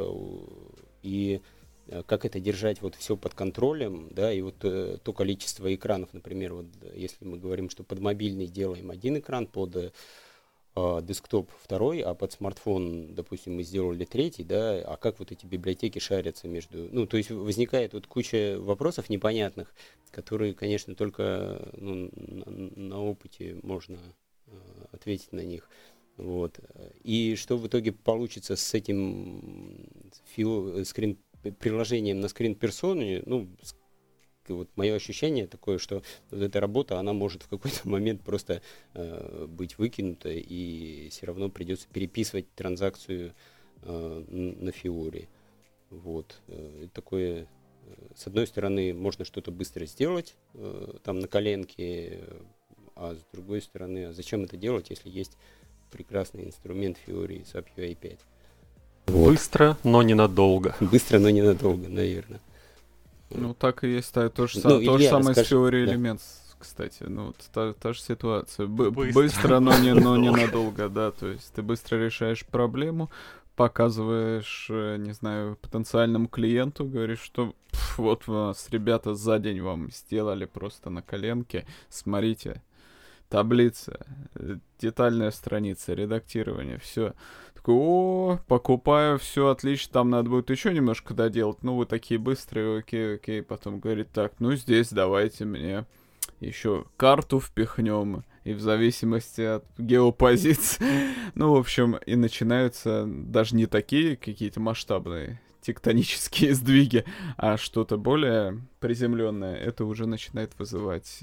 и как это держать вот все под контролем, да, и вот то количество экранов, например, вот если мы говорим, что под мобильный делаем один экран, под десктоп второй, а под смартфон, допустим, мы сделали третий, да, а как вот эти библиотеки шарятся между... Ну, то есть возникает вот куча вопросов непонятных, которые, конечно, только на опыте можно ответить на них. Вот. И что в итоге получится с этим приложением на скрин-персоне, ну, вот мое ощущение такое, что вот эта работа, она может в какой-то момент просто быть выкинута, и все равно придется переписывать транзакцию на Fiori. Вот. Такое, с одной стороны, можно что-то быстро сделать, там на коленке, а с другой стороны, а зачем это делать, если есть прекрасный инструмент Fiori SAP UI 5? Вот. Быстро, но ненадолго. Быстро, но ненадолго, наверное. Ну, так и есть, то же самое с Fiori Elements, кстати. Ну, та же ситуация. Быстро, но ненадолго, да. То есть ты быстро решаешь проблему, показываешь, не знаю, потенциальному клиенту, говоришь, что вот у нас ребята за день вам сделали просто на коленке, смотрите, таблица, детальная страница, редактирование, все. Такой, покупаю, все отлично, там надо будет еще немножко доделать. Ну, вы такие быстрые, окей. Потом говорит, так, ну здесь давайте мне еще карту впихнем. И в зависимости от геопозиции. Ну, в общем, и начинаются даже не такие какие-то масштабные тектонические сдвиги, а что-то более приземленное. Это уже начинает вызывать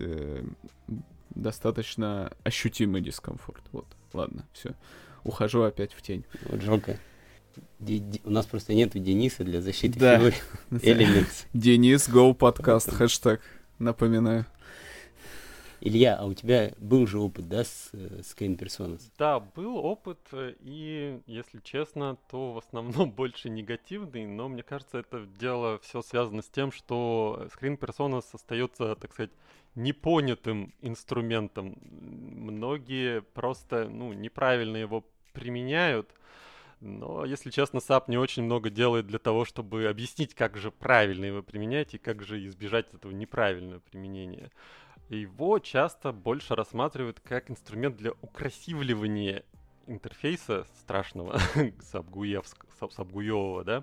достаточно ощутимый дискомфорт. Вот, ладно, все. Ухожу опять в тень. Вот жалко. У нас просто нет Дениса для защиты Fiori Elements. Денис, go подкаст, хэштег, напоминаю. Илья, а у тебя был же опыт, да, с Screen Personas? Да, был опыт, и, если честно, то в основном больше негативный, но мне кажется, это дело все связано с тем, что Screen Personas остается, так сказать, непонятым инструментом. Многие просто, неправильно его применяют, но, если честно, SAP не очень много делает для того, чтобы объяснить, как же правильно его применять и как же избежать этого неправильного применения. Его часто больше рассматривают как инструмент для украсивливания интерфейса страшного, сабгуевого, да,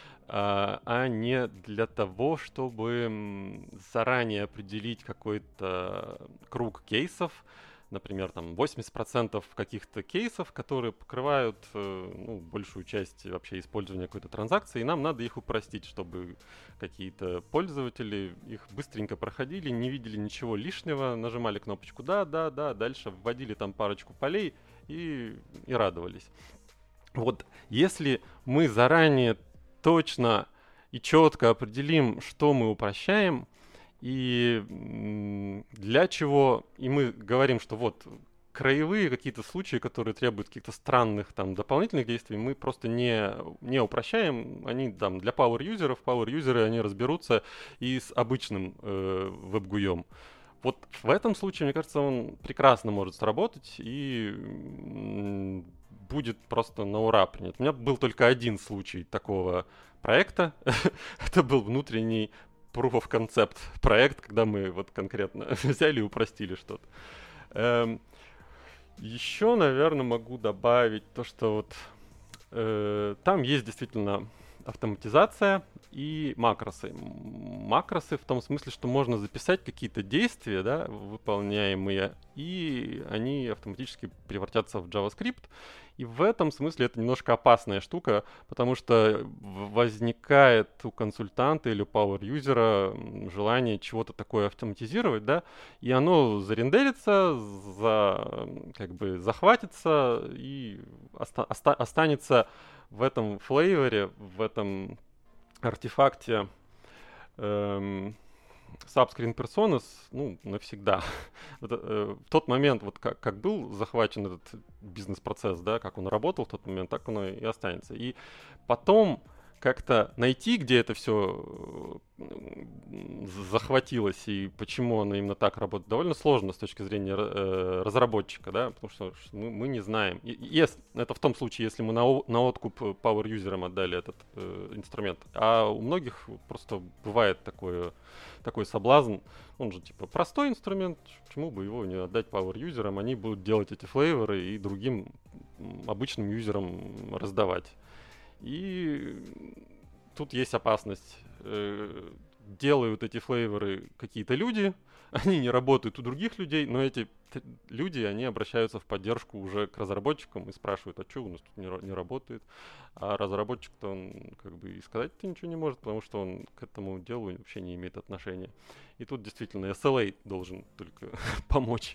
а не для того, чтобы заранее определить какой-то круг кейсов, например, там 80% каких-то кейсов, которые покрывают большую часть вообще использования какой-то транзакции, и нам надо их упростить, чтобы какие-то пользователи их быстренько проходили, не видели ничего лишнего, нажимали кнопочку «да», дальше вводили там парочку полей и радовались. Вот если мы заранее точно и четко определим, что мы упрощаем, и для чего, и мы говорим, что вот краевые какие-то случаи, которые требуют каких-то странных там дополнительных действий, мы просто не упрощаем, они там для power-юзеров, power-юзеры, они разберутся и с обычным веб-гуем. Вот в этом случае, мне кажется, он прекрасно может сработать и будет просто на ура принят. У меня был только один случай такого проекта. Это был внутренний proof of concept проект, когда мы вот конкретно взяли и упростили что-то. Еще, наверное, могу добавить то, что вот там есть действительно автоматизация и макросы. Макросы в том смысле, что можно записать какие-то действия, да, выполняемые, и они автоматически превратятся в JavaScript. И в этом смысле это немножко опасная штука, потому что возникает у консультанта или у power-юзера желание чего-то такое автоматизировать, да, и оно зарендерится, захватится и останется в этом флейворе, в этом артефакте subscreen personas, ну, навсегда. В тот момент, вот как был захвачен этот бизнес-процесс, да, как он работал в тот момент, так он и останется. И потом как-то найти, где это все захватилось и почему оно именно так работает, довольно сложно с точки зрения разработчика, да, потому что мы не знаем. Это в том случае, если мы на откуп power-юзерам отдали этот инструмент. А у многих просто бывает такой соблазн. Он же типа простой инструмент, почему бы его не отдать power-юзерам, они будут делать эти флейворы и другим обычным юзерам раздавать. И тут есть опасность. Делают эти флейворы какие-то люди, они не работают у других людей, но эти люди, они обращаются в поддержку уже к разработчикам и спрашивают, а что у нас тут не работает? А разработчик-то он как бы и сказать-то ничего не может, потому что он к этому делу вообще не имеет отношения. И тут действительно SLA должен только помочь.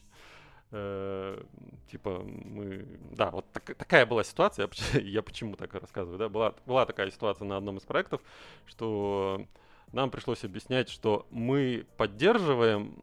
Типа да, вот такая была ситуация, я почему так рассказываю, да, была такая ситуация на одном из проектов, что нам пришлось объяснять, что мы поддерживаем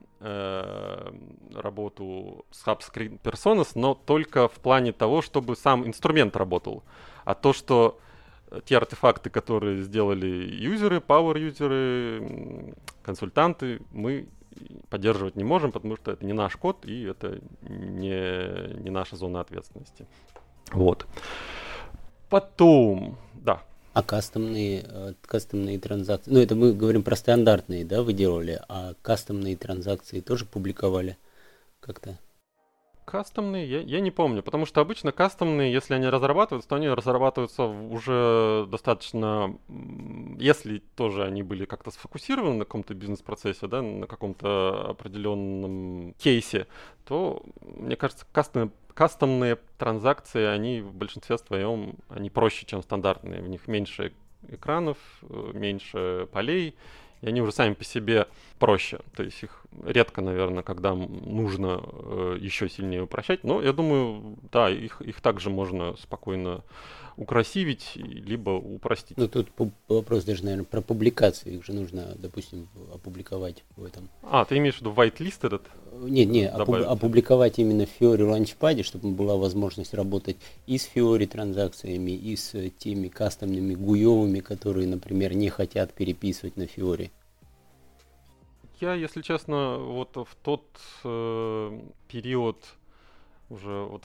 работу с subscreen personas, но только в плане того, чтобы сам инструмент работал, а то, что те артефакты, которые сделали юзеры, power-юзеры, консультанты, мы поддерживать не можем, потому что это не наш код и это не наша зона ответственности. Вот. Потом, да. А кастомные транзакции, ну это мы говорим про стандартные, да, вы делали, а кастомные транзакции тоже публиковали как-то? Кастомные, я не помню, потому что обычно кастомные, если они разрабатываются, то они разрабатываются уже достаточно, если тоже они были как-то сфокусированы на каком-то бизнес-процессе, да, на каком-то определенном кейсе, то, мне кажется, кастомные транзакции, они в большинстве своем, они проще, чем стандартные. В них меньше экранов, меньше полей, и они уже сами по себе проще. То есть их редко, наверное, когда нужно еще сильнее упрощать. Но я думаю, да, их также можно спокойно украсивить, либо упростить. Ну тут вопрос даже, наверное, про публикацию. Их же нужно, допустим, опубликовать в этом. Ты имеешь в виду whitelist этот? Не, опубликовать именно в Fiori Launchpad, чтобы была возможность работать и с Fiori транзакциями, и с теми кастомными гуевыми, которые, например, не хотят переписывать на Fiori. Я, если честно, вот в тот период уже вот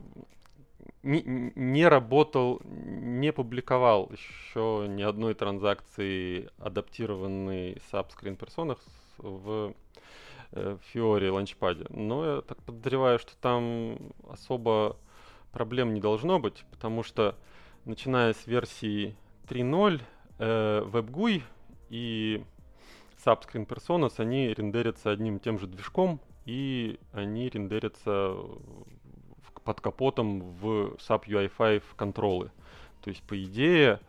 не работал, не публиковал еще ни одной транзакции, адаптированной subscreen personas в Fiori Launchpad. Но я так подозреваю, что там особо проблем не должно быть, потому что начиная с версии 3.0 WebGUI и subscreen personas, они рендерятся одним и тем же движком, и они рендерятся под капотом в SAP UI5 контролы. То есть, по идее...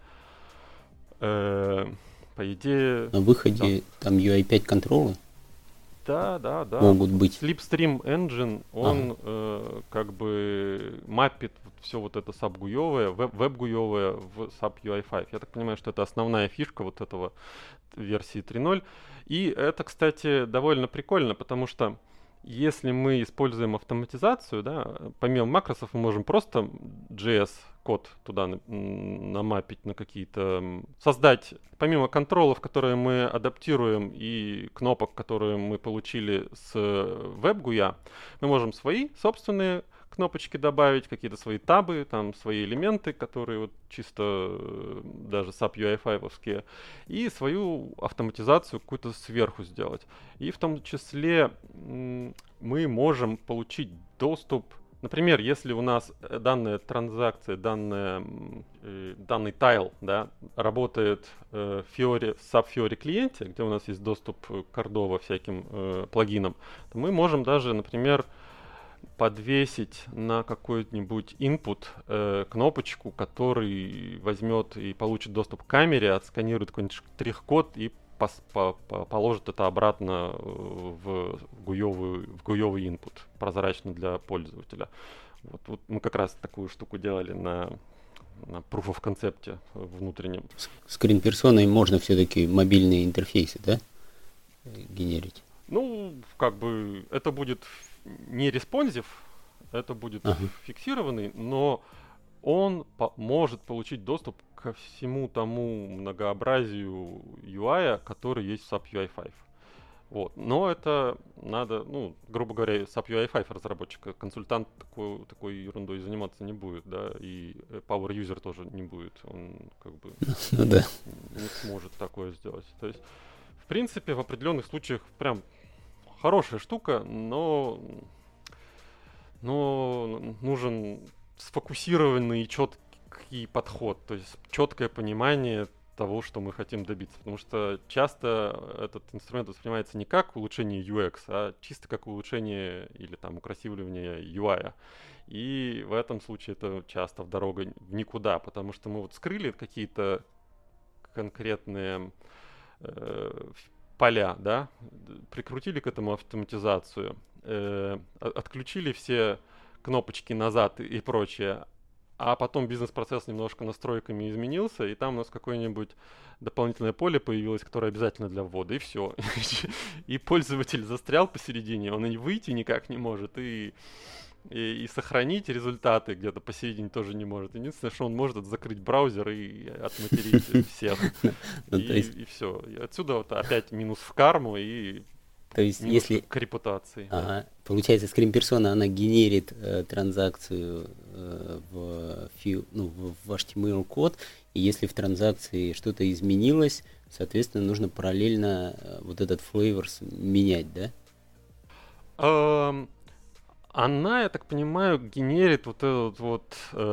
На выходе там UI5 контролы? Да. Могут быть. Slipstream Engine, он как бы маппит все вот это SAP-гуевое, веб-гуевое в SAP UI5. Я так понимаю, что это основная фишка вот этого версии 3.0. И это, кстати, довольно прикольно, потому что если мы используем автоматизацию, да, помимо макросов мы можем просто JS-код туда намапить на какие-то... Создать, помимо контролов, которые мы адаптируем, и кнопок, которые мы получили с WebGUI, мы можем свои собственные кнопочки добавить, какие-то свои табы, там свои элементы, которые вот чисто даже SAP UI5-овские, и свою автоматизацию какую-то сверху сделать. И в том числе мы можем получить доступ, например, если у нас данная транзакция, данный тайл, да, работает в SAP Fiori клиенте, где у нас есть доступ к Cordova всяким плагинам, то мы можем даже, например, подвесить на какой-нибудь input кнопочку, который возьмет и получит доступ к камере, отсканирует какой-нибудь штрих-код и положит это обратно в гуевый input, прозрачно для пользователя. Вот мы как раз такую штуку делали на proof of concept внутреннем. С скрин-персоной можно все-таки мобильные интерфейсы, да? генерить? Ну, как бы это будет не респонсив, это будет фиксированный, но он может получить доступ ко всему тому многообразию UI, который есть в SAP UI5. Вот. Но это надо, ну, грубо говоря, SAP UI5 разработчика, консультант такой ерундой заниматься не будет, да, и Power User тоже не будет, он как бы не сможет такое сделать. То есть, в принципе, в определенных случаях прям хорошая штука, но нужен сфокусированный и четкий подход, то есть четкое понимание того, что мы хотим добиться. Потому что часто этот инструмент воспринимается не как улучшение UX, а чисто как улучшение или там украсивливание UI. И в этом случае это часто дорога в никуда, потому что мы вот скрыли какие-то конкретные поля, да, прикрутили к этому автоматизацию, отключили все кнопочки назад и прочее, а потом бизнес-процесс немножко настройками изменился, и там у нас какое-нибудь дополнительное поле появилось, которое обязательно для ввода, и все. И пользователь застрял посередине, он и выйти никак не может, и сохранить результаты где-то посередине тоже не может. Единственное, что он может, это закрыть браузер и отматерить всех. И все. И отсюда вот опять минус в карму и то есть, если к репутации. Получается, скрин-персона, она генерит транзакцию в HTML-код, и если в транзакции что-то изменилось, соответственно, нужно параллельно вот этот flavors менять, да? Она, я так понимаю, генерит вот этот вот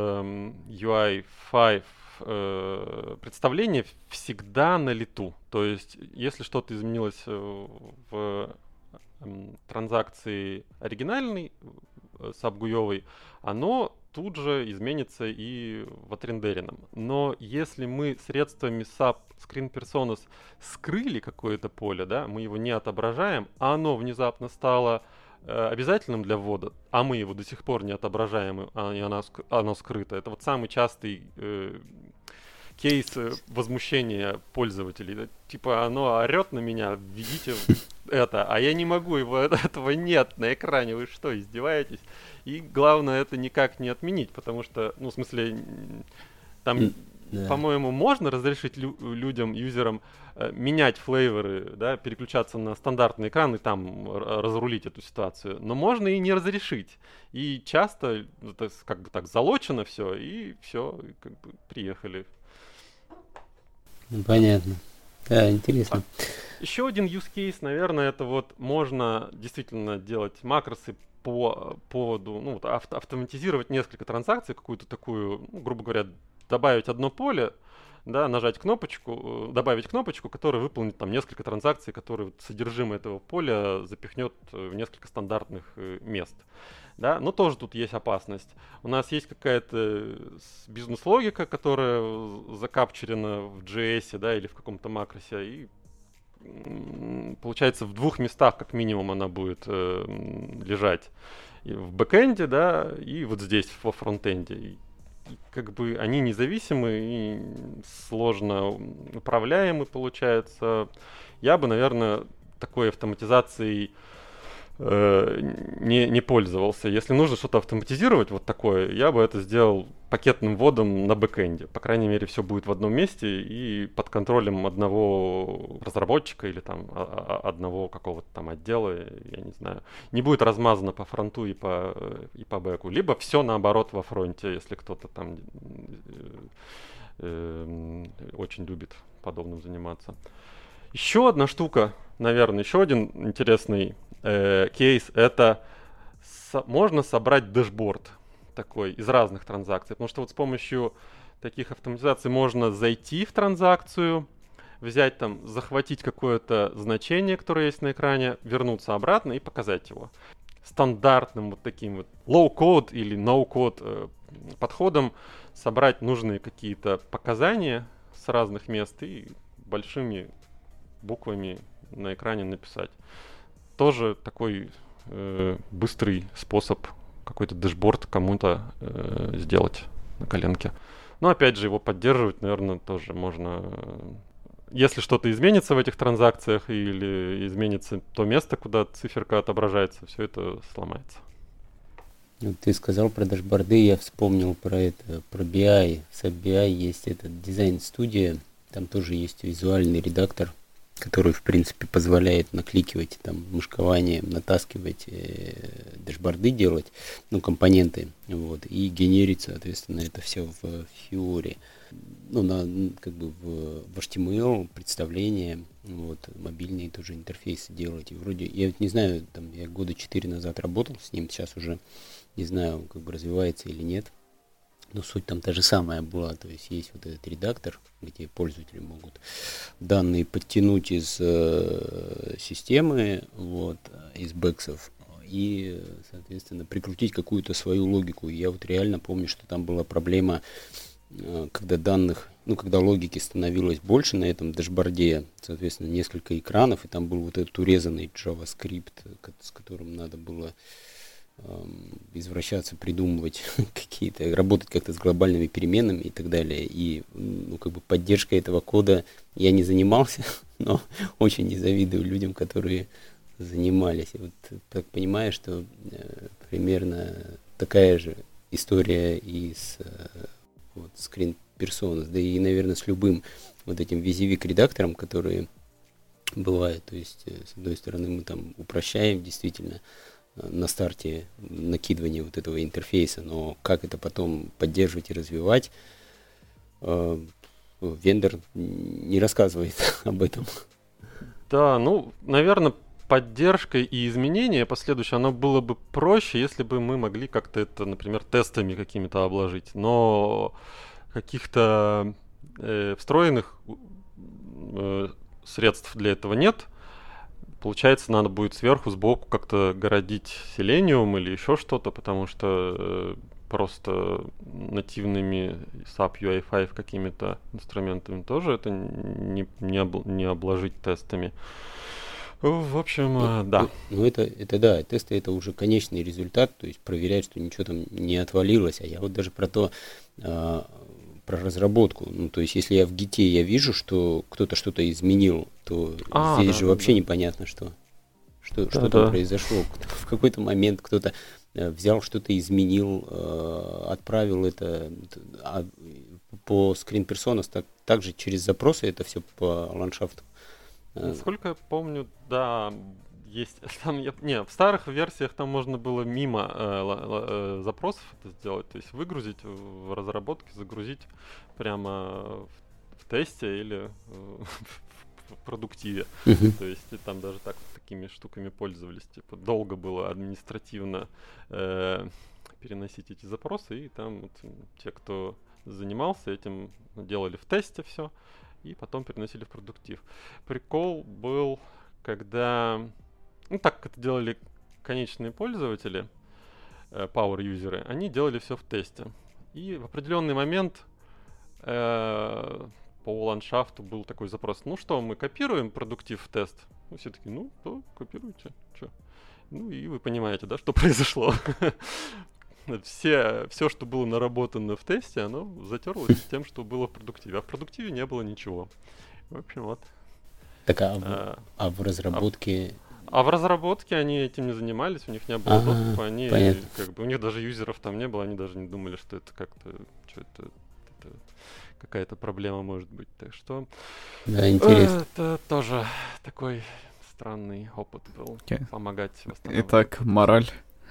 UI5 представление всегда на лету. То есть, если что-то изменилось в транзакции оригинальной, сабгуевой, оно тут же изменится и в отрендеренном. Но если мы средствами SAP Screen Personas скрыли какое-то поле, да, мы его не отображаем, а оно внезапно стало обязательным для ввода, а мы его до сих пор не отображаем, и оно скрыто. Это вот самый частый кейс возмущения пользователей. Типа оно орет на меня, введите это, а я не могу, этого нет на экране, вы что, издеваетесь? И главное это никак не отменить, потому что, ну, в смысле, там, по-моему, можно разрешить людям, юзерам менять флейворы, да, переключаться на стандартный экран и там разрулить эту ситуацию. Но можно и не разрешить. И часто это как бы так залочено все, и все, как бы приехали. Понятно. Да, интересно. Еще один use case, наверное, это вот можно действительно делать макросы по поводу, ну, вот автоматизировать несколько транзакций, какую-то такую, ну, грубо говоря, добавить одно поле, да, нажать кнопочку, добавить кнопочку, которая выполнит там несколько транзакций, которые вот содержимое этого поля запихнет в несколько стандартных мест. Да, но тоже тут есть опасность. У нас есть какая-то бизнес-логика, которая закапчурена в JS, да, или в каком-то макросе, и получается в двух местах как минимум она будет лежать. И в бэкэнде, да, и вот здесь во фронтенде. И как бы они независимы и сложно управляемы, получается. Я бы, наверное, такой автоматизацией не пользовался. Если нужно что-то автоматизировать вот такое, я бы это сделал пакетным вводом на бэкэнде. По крайней мере, все будет в одном месте и под контролем одного разработчика или там одного какого-то там отдела, я не знаю. Не будет размазано по фронту и по бэку. Либо все наоборот во фронте, если кто-то там очень любит подобным заниматься. Еще одна штука, наверное, еще один интересный кейс, это можно собрать дэшборд такой из разных транзакций, потому что вот с помощью таких автоматизаций можно зайти в транзакцию, взять там, захватить какое-то значение, которое есть на экране, вернуться обратно и показать его. Стандартным вот таким вот low-code или no-code подходом собрать нужные какие-то показания с разных мест и большими буквами на экране написать. Тоже такой быстрый способ какой-то дэшборд кому-то сделать на коленке. Но опять же его поддерживать, наверное, тоже можно если что-то изменится в этих транзакциях или изменится то место, куда циферка отображается, все это сломается. Ты сказал про дашборды, я вспомнил про это, про BI. В SAP BI есть этот дизайн-студия, там тоже есть визуальный редактор, который, в принципе, позволяет накликивать, там, мышкованием, натаскивать, дашборды делать, ну, компоненты, вот, и генерить, соответственно, это все в Fiori. Ну, как бы в HTML представление, вот, мобильные тоже интерфейсы делать. И вроде, я ведь не знаю, там, я года 4 назад работал с ним, сейчас уже не знаю, как бы развивается или нет. Но суть там та же самая была, то есть есть вот этот редактор, где пользователи могут данные подтянуть из системы, вот, из бэксов, и, соответственно, прикрутить какую-то свою логику. И я вот реально помню, что там была проблема, когда данных, ну, когда логики становилось больше на этом дашборде, соответственно, несколько экранов, и там был вот этот урезанный JavaScript, с которым надо было извращаться, придумывать какие-то, работать как-то с глобальными переменными и так далее. И, ну, как бы поддержкой этого кода я не занимался, но очень не завидую людям, которые занимались. И вот так понимаю, что примерно такая же история и с вот, Screen Personas, да и, наверное, с любым вот этим визивик-редактором, которые бывают. То есть, с одной стороны, мы там упрощаем действительно на старте накидывание вот этого интерфейса, но как это потом поддерживать и развивать, вендор не рассказывает об этом. Да, ну, наверное, поддержка и изменения последующее, оно было бы проще, если бы мы могли как-то это, например, тестами какими-то обложить, но каких-то встроенных средств для этого нет. Получается, надо будет сверху, сбоку как-то городить Selenium или еще что-то, потому что просто нативными SAP UI5 какими-то инструментами тоже это не обложить тестами. В общем, да. Ну, это да, тесты это уже конечный результат, то есть проверять, что ничего там не отвалилось. А я вот даже про то, про разработку. Ну, то есть, если я в гите я вижу, что кто-то что-то изменил, то здесь же вообще непонятно, что там произошло. В какой-то момент кто-то взял, что-то изменил, отправил это по Screen Personas, также через запросы это все по ландшафту. Насколько я помню, да, есть там, в старых версиях там можно было мимо запросов это сделать, то есть выгрузить в разработке, загрузить прямо в тесте или в продуктиве. То есть и там даже такими штуками пользовались. Типа долго было административно переносить эти запросы, и там вот те, кто занимался этим, делали в тесте все, и потом переносили в продуктив. Прикол был, когда... Ну, так как это делали конечные пользователи, power-юзеры, они делали все в тесте. И в определенный момент по ландшафту был такой запрос: ну что, мы копируем продуктив в тест? Ну, все такие, ну, да, копируйте, что? Ну, и вы понимаете, да, что произошло. Все, что было наработано в тесте, оно затерлось тем, что было в продуктиве. А в продуктиве не было ничего. В общем, вот. Так, а в разработке... А в разработке они этим не занимались, у них не было доступа, они как бы у них даже юзеров там не было, они даже не думали, что это как-то это какая-то проблема может быть. Так что да, интересно. Это тоже такой странный опыт был, помогать восстанавливать. Итак, мораль.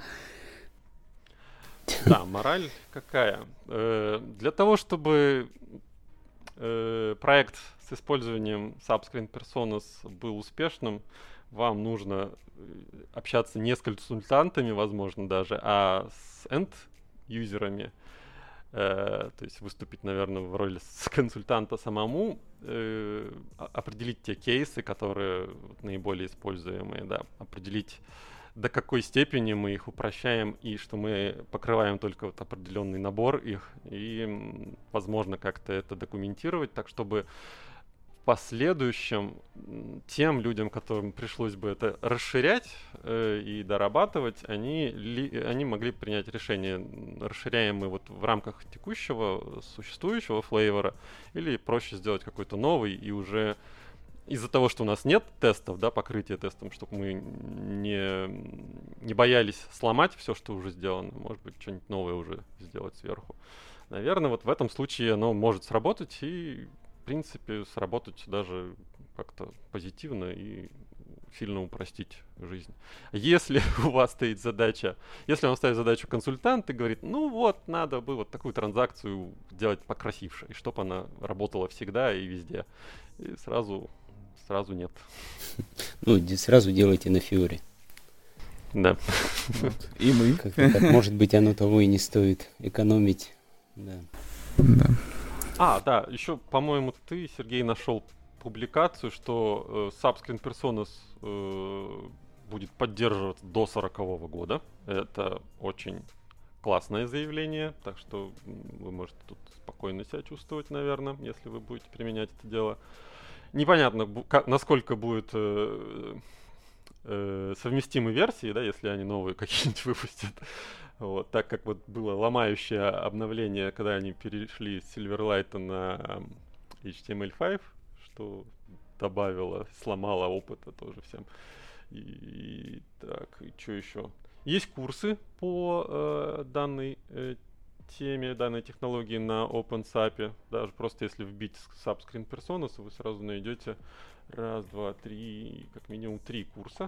Да, мораль какая? Для того, чтобы проект с использованием SAP Screen Personas был успешным, вам нужно общаться не с консультантами, возможно, даже, а с энд-юзерами. То есть выступить, наверное, в роли консультанта самому, определить те кейсы, которые наиболее используемые, да, определить, до какой степени мы их упрощаем и что мы покрываем только вот определенный набор их, и, возможно, как-то это документировать так, чтобы последующем тем людям, которым пришлось бы это расширять и дорабатывать, они могли принять решение, расширяем мы вот в рамках текущего, существующего флейвора, или проще сделать какой-то новый, и уже из-за того, что у нас нет тестов, да, покрытия тестом, чтобы мы не боялись сломать все, что уже сделано, может быть, что-нибудь новое уже сделать сверху. Наверное, вот в этом случае оно может сработать и, в принципе, сработать даже как-то позитивно и сильно упростить жизнь. Если у вас стоит задача, если вам ставит задачу консультант и говорит, ну вот, надо бы вот такую транзакцию делать покрасившей, чтобы она работала всегда и везде. И сразу нет. Ну, сразу делайте на Fiori. Да. Вот. И мы. Как-то так, может быть, оно того и не стоит экономить. Да. Да, еще, по-моему, ты, Сергей, нашел публикацию, что Subscreen Personas будет поддерживаться до 40-го года. Это очень классное заявление, так что вы можете тут спокойно себя чувствовать, наверное, если вы будете применять это дело. Непонятно, насколько будут совместимы версии, да, если они новые какие-нибудь выпустят. Вот, так как вот было ломающее обновление, когда они перешли с Silverlight на HTML5, что сломало опыта тоже всем. И что еще? Есть курсы по данной теме, данной технологии на OpenSAP. Даже просто если вбить Subscreen Personas, вы сразу найдете как минимум 3 курса.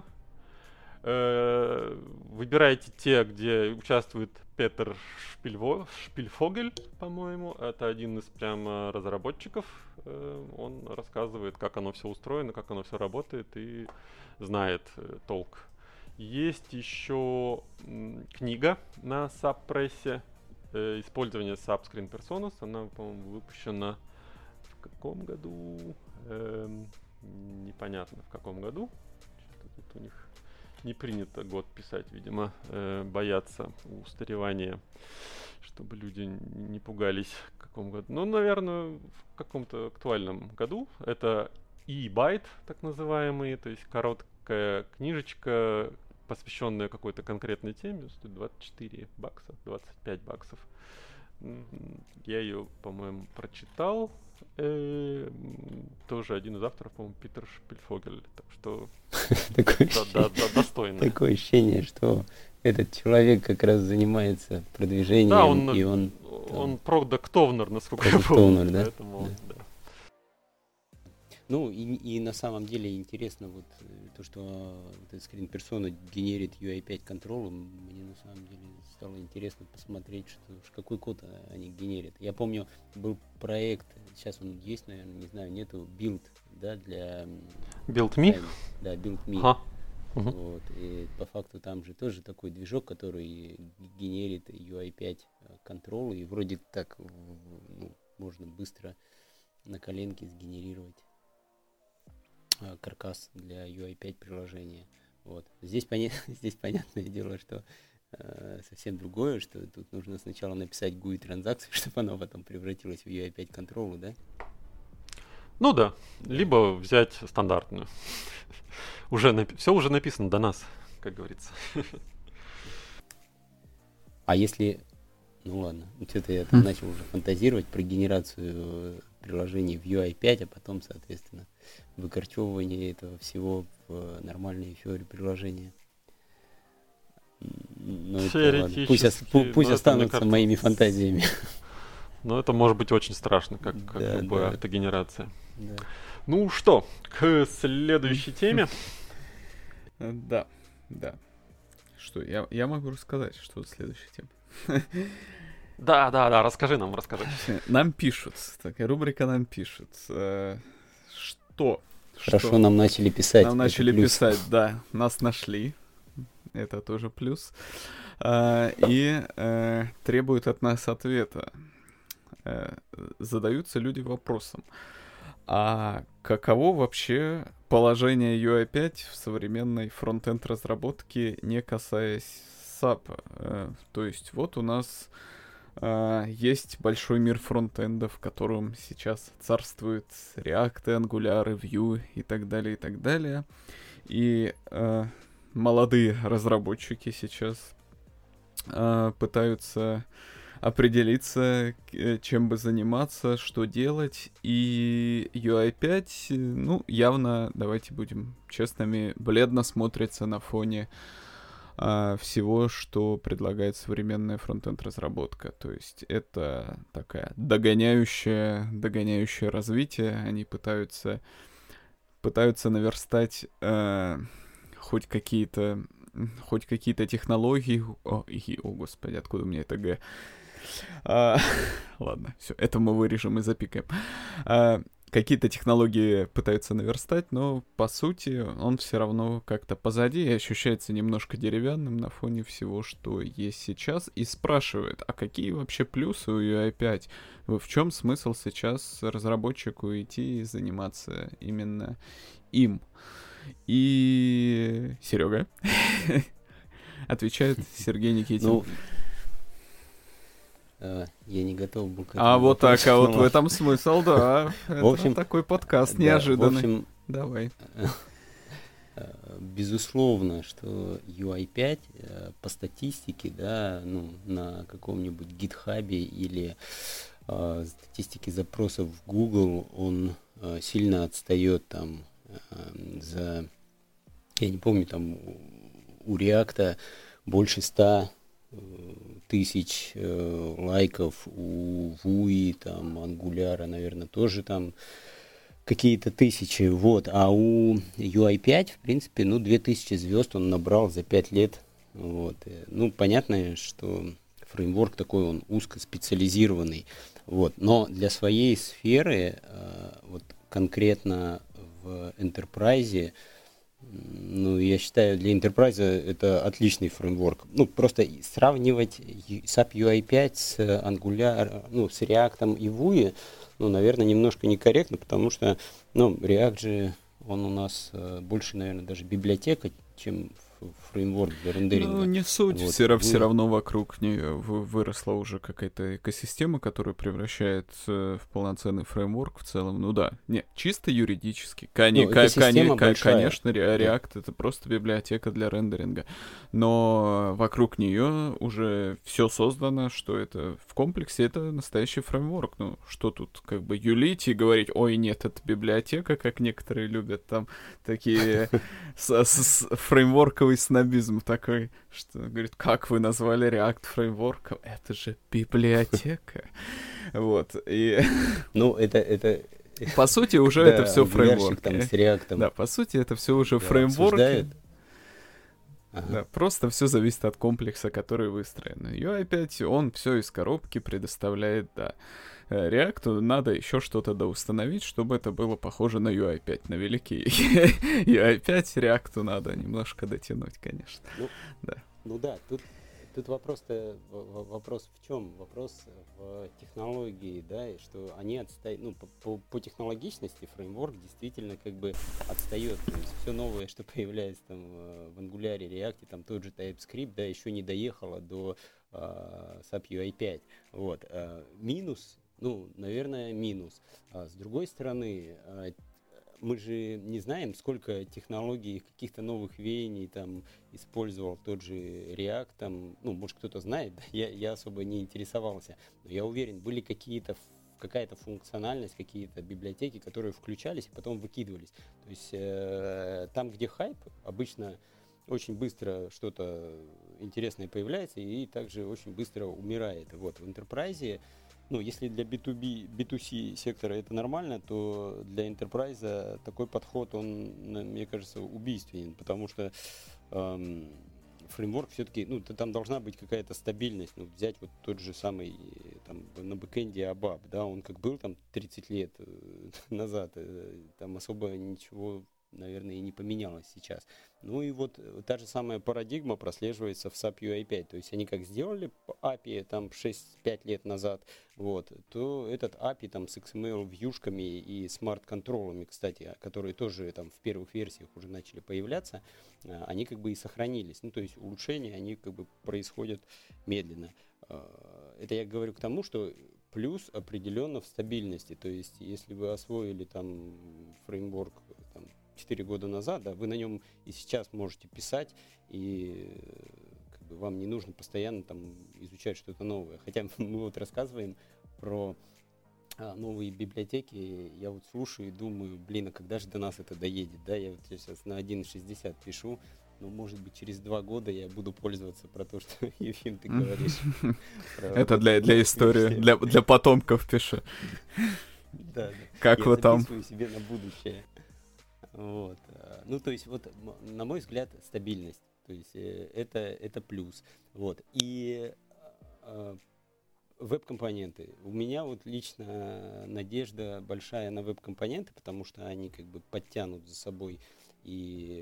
Выбирайте те, где участвует Петер Шпильфогель, по-моему. Это один из прямо разработчиков. Он рассказывает, как оно все устроено, как оно все работает и знает толк. Есть еще книга на SubPress использование Subscreen Personas. Она, по-моему, выпущена в каком году? Непонятно в каком году. Что-то тут у них не принято год писать, видимо, боятся устаревания, чтобы люди не пугались в каком году. Ну, наверное, в каком-то актуальном году. Это e-byte, так называемый, то есть короткая книжечка, посвященная какой-то конкретной теме, стоит 24 бакса, 25 баксов. Я ее, по-моему, прочитал. Тоже один из авторов, по-моему, Питер Шпильфогель. Так что достойно. Такое ощущение, что этот человек как раз занимается продвижением. Да, и он продакт-овнер, насколько я помню. Да? Поэтому, да. Ну, и на самом деле интересно вот то, что вот этот Screen Persona генерит UI5 контролы. Мне на самом деле стало интересно посмотреть, какой код они генерят. Я помню, был проект, сейчас он есть, наверное, не знаю, нету, Build, да, для... Build.me? Да, Build.me. Угу. Вот, и по факту там же тоже такой движок, который генерит UI5 контролы, и вроде так можно быстро на коленке сгенерировать каркас для UI5 приложения. Вот. Здесь понятное дело, что совсем другое, что тут нужно сначала написать GUI транзакцию, чтобы она потом превратилась в UI5 контролу, да? Ну да, либо взять стандартную. Все уже написано до нас, как говорится. А если... Ну ладно, что-то я там начал уже фантазировать про генерацию приложений в UI5, а потом, соответственно, выкорчевывание этого всего в нормальные Fiori приложения. Но это ладно. Пусть останутся моими фантазиями. Но это может быть очень страшно, как любая автогенерация. Да. Ну что, к следующей теме. Да. Что, я могу рассказать, что следующая тема. Да, расскажи. Нам пишут, такая рубрика «Нам пишут». Что? Хорошо, нам начали писать. Нам начали писать, да. Нас нашли. Это тоже плюс. И требуют от нас ответа. Задаются люди вопросом. А каково вообще положение UI5 в современной фронт-энд разработке, не касаясь SAP? То есть вот у нас Есть большой мир фронтенда, в котором сейчас царствуют React, Angular, Vue и так далее, и так далее. И молодые разработчики сейчас пытаются определиться, чем бы заниматься, что делать. И UI5, ну, явно, давайте будем честными, бледно смотрится на фоне всего, что предлагает современная фронтенд-разработка. То есть это такая догоняющее развитие. Они пытаются наверстать хоть какие-то технологии. О, господи, откуда у меня это Г? Ладно, все, это мы вырежем и запикаем. Какие-то технологии пытаются наверстать, но по сути он все равно как-то позади и ощущается немножко деревянным на фоне всего, что есть сейчас. И спрашивает, а какие вообще плюсы у UI5? В чем смысл сейчас разработчику идти и заниматься именно им? И Серега отвечает Сергей Никитин. Я не готов был к этому. Вот так, вот в этом смысл, да. В общем, такой подкаст неожиданный. В общем, давай. Безусловно, что UI5 по статистике, да, ну, на каком-нибудь GitHub или статистике запросов в Google, он сильно отстает там за, я не помню, там у React больше 100 тысяч лайков, у Vue, там, Angular, наверное, тоже там какие-то тысячи, вот, а у UI5, в принципе, ну, 2000 звезд он набрал за 5 лет, вот, ну, понятно, что фреймворк такой, он узкоспециализированный, вот, но для своей сферы, вот, конкретно в Enterprise, ну, я считаю, для Enterprise это отличный фреймворк. Ну, просто сравнивать SAP UI5 с Angular, ну, с React и Vue, ну, наверное, немножко некорректно, потому что, ну, React же, он у нас больше, наверное, даже библиотека, чем фреймворк для рендеринга. Ну, не суть, вот. все равно вокруг нее выросла уже какая-то экосистема, которая превращает в полноценный фреймворк в целом. Ну да, не, чисто юридически. Конечно, React это просто библиотека для рендеринга. Но вокруг нее уже все создано, что это в комплексе, это настоящий фреймворк. Ну, что тут как бы юлить и говорить, ой, нет, это библиотека, как некоторые любят, там такие фреймворковый снобизм такой, что говорит, как вы назвали React фреймворком? Это же библиотека. Вот, и... Ну, это... По сути, уже это все фреймворк. Да, по сути, это все уже фреймворки. Да, просто все зависит от комплекса, который выстроен. UI5, он все из коробки предоставляет, да. React надо еще что-то доустановить, чтобы это было похоже на UI5, на великий UI5 React надо немножко дотянуть, конечно. Ну да, тут вопрос в чем? Вопрос в технологии, да, и что они отстают, ну, по технологичности фреймворк действительно как бы отстает. То есть все новое, что появляется там в Angular, React, там тот же TypeScript, да, еще не доехало до SAP UI5. Вот. Минус, ну, наверное, минус. А с другой стороны, мы же не знаем, сколько технологий, каких-то новых веяний там использовал тот же React, там, ну, может, кто-то знает, я особо не интересовался, но я уверен, были какая-то функциональность, какие-то библиотеки, которые включались и потом выкидывались. То есть там, где хайп, обычно очень быстро что-то интересное появляется и также очень быстро умирает. Вот, в Enterprise, ну, если для B2B, B2C сектора это нормально, то для Enterprise такой подход, он, мне кажется, убийственен, потому что фреймворк все-таки, ну, там должна быть какая-то стабильность. Ну, взять вот тот же самый, там, на бэкэнде ABAP, да, он как был там 30 лет назад, там особо ничего, наверное, и не поменялось сейчас. Ну и вот та же самая парадигма прослеживается в SAP UI5. То есть они как сделали API там 6-5 лет назад, вот, то этот API там с XML вьюшками и смарт-контролами, кстати, которые тоже там в первых версиях уже начали появляться, они как бы и сохранились. Ну то есть улучшения, они как бы происходят медленно. это я говорю к тому, что плюс определенно в стабильности. То есть, если вы освоили там фреймворк там, 4 года назад, да, вы на нем и сейчас можете писать, и как бы, вам не нужно постоянно там изучать что-то новое. Хотя мы вот рассказываем про новые библиотеки, я вот слушаю и думаю, блин, а когда же до нас это доедет, да, я вот сейчас на 1.60 пишу, но, может быть, через 2 года я буду пользоваться про то, что, Ефим, ты говоришь. Это для истории, для потомков пиши. Да, как вы там? Я записываю себе на будущее. Вот. Ну, то есть, вот, на мой взгляд, стабильность. То есть, это плюс. Вот. И веб-компоненты. У меня вот лично надежда большая на веб-компоненты, потому что они как бы подтянут за собой и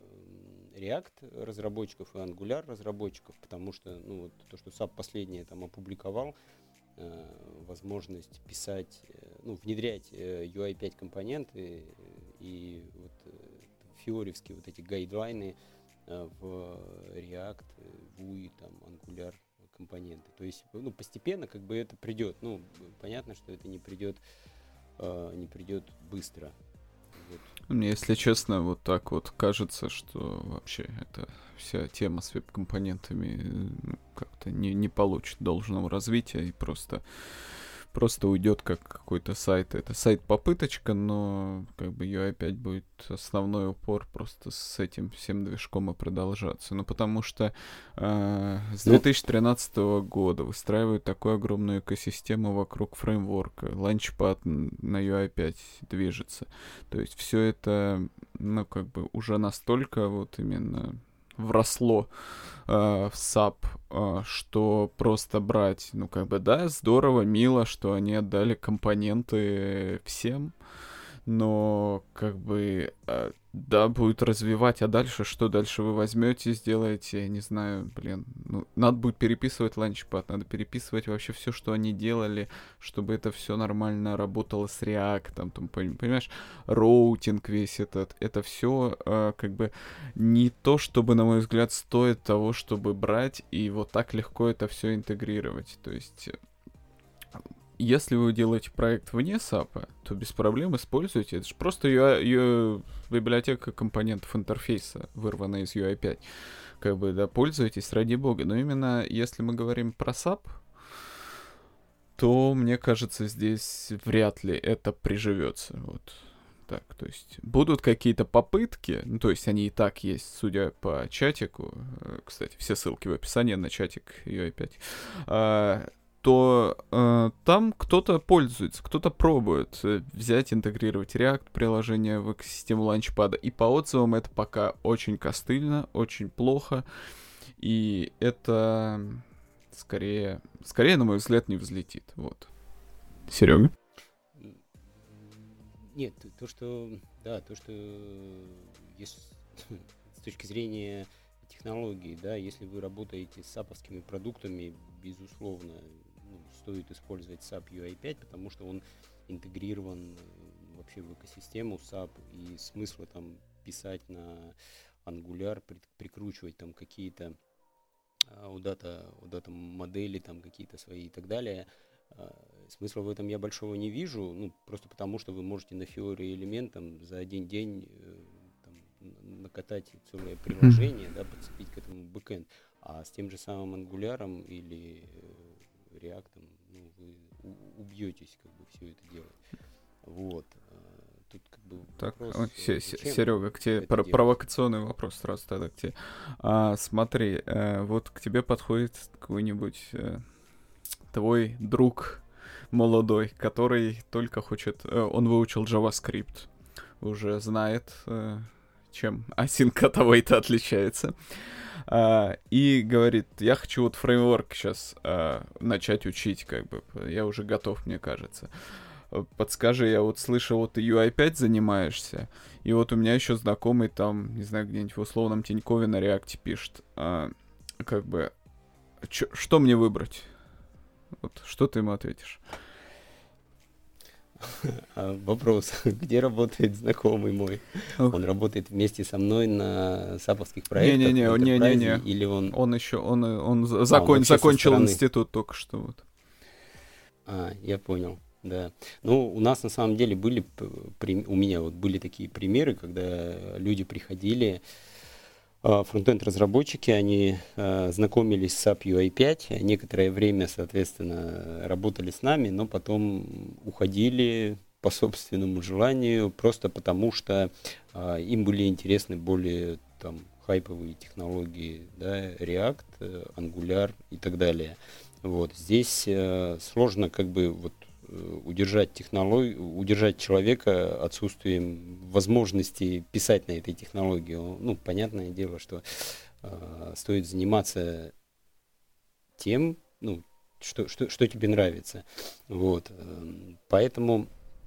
React разработчиков, и Angular разработчиков, потому что, ну, вот то, что SAP последнее там опубликовал, возможность писать, ну, внедрять UI5 компоненты и вот фиоревские вот эти гайдлайны в React, Vue, там, Angular компоненты. То есть, ну, постепенно как бы это придет. Ну, понятно, что это не придет быстро. Вот. Мне, если честно, вот так вот кажется, что вообще эта вся тема с веб-компонентами как-то не получит должного развития и просто уйдет как какой-то сайт. Это сайт-попыточка, но как бы UI5 будет основной упор просто с этим всем движком и продолжаться. Ну, потому что с 2013 года выстраивают такую огромную экосистему вокруг фреймворка. Launchpad на UI5 движется. То есть все это, ну, как бы уже настолько вот именно вросло в SAP, что просто брать, ну, как бы, да, здорово, мило, что они отдали компоненты всем, но, как бы, да, будет развивать, а дальше, что дальше вы возьмете, сделаете, я не знаю, блин, ну, надо будет переписывать Launchpad, надо переписывать вообще все, что они делали, чтобы это все нормально работало с React, там, понимаешь, роутинг весь это все, как бы, не то, чтобы, на мой взгляд, стоит того, чтобы брать и вот так легко это все интегрировать, то есть... Если вы делаете проект вне SAP, то без проблем используйте. Это же просто библиотека компонентов интерфейса, вырванная из UI5. Как бы, да, пользуйтесь, ради бога. Но именно если мы говорим про SAP, то, мне кажется, здесь вряд ли это приживется. Вот так, то есть будут какие-то попытки, ну, то есть они и так есть, судя по чатику. Кстати, все ссылки в описании на чатик UI5. То там кто-то пользуется, кто-то пробует взять, интегрировать React приложение в экосистему Launchpad. И по отзывам это пока очень костыльно, очень плохо. И это скорее, на мой взгляд, не взлетит. Вот. Серега? Нет, то, что если, с точки зрения технологий, да, если вы работаете с саповскими продуктами, безусловно, стоит использовать SAP UI5, потому что он интегрирован вообще в экосистему SAP, и смысла там писать на Angular, прикручивать там какие-то у дата модели, там какие-то свои и так далее. Смысла в этом я большого не вижу, ну, просто потому что вы можете на Fiori элементам за один день там, накатать целое приложение, да, подцепить к этому бэкэнд. А с тем же самым Angular или React, ну, вы убьетесь, как бы, все это делать. Вот. Тут, как бы, так, вопрос, Серега, к тебе провокационный вопрос сразу тогда к тебе. Смотри, вот к тебе подходит какой-нибудь твой друг молодой, который только хочет... он выучил JavaScript, уже знает, чем async от await отличается. И говорит, я хочу вот фреймворк сейчас начать учить, как бы, я уже готов, мне кажется. Подскажи, я вот слышал, вот ты UI5 занимаешься, и вот у меня еще знакомый там, не знаю, где-нибудь в условном Тинькове на React пишет. Как бы, что мне выбрать? Вот, что ты ему ответишь? Вопрос, где работает знакомый мой? Ух. Он работает вместе со мной на саповских проектах в Не-не-не, Enterprise, или он... Он еще, он вообще со закончил стороны. институт только что вот. Я понял, да. Ну, у нас на самом деле были, у меня вот были такие примеры, когда люди приходили, фронтенд-разработчики, они знакомились с SAP UI5, некоторое время, соответственно, работали с нами, но потом уходили по собственному желанию, просто потому что им были интересны более там хайповые технологии, да, React, Angular и так далее. Вот здесь сложно как бы вот удержать человека отсутствием возможности писать на этой технологии. Ну, понятное дело, что стоит заниматься тем, ну, что тебе нравится. Вот. Поэтому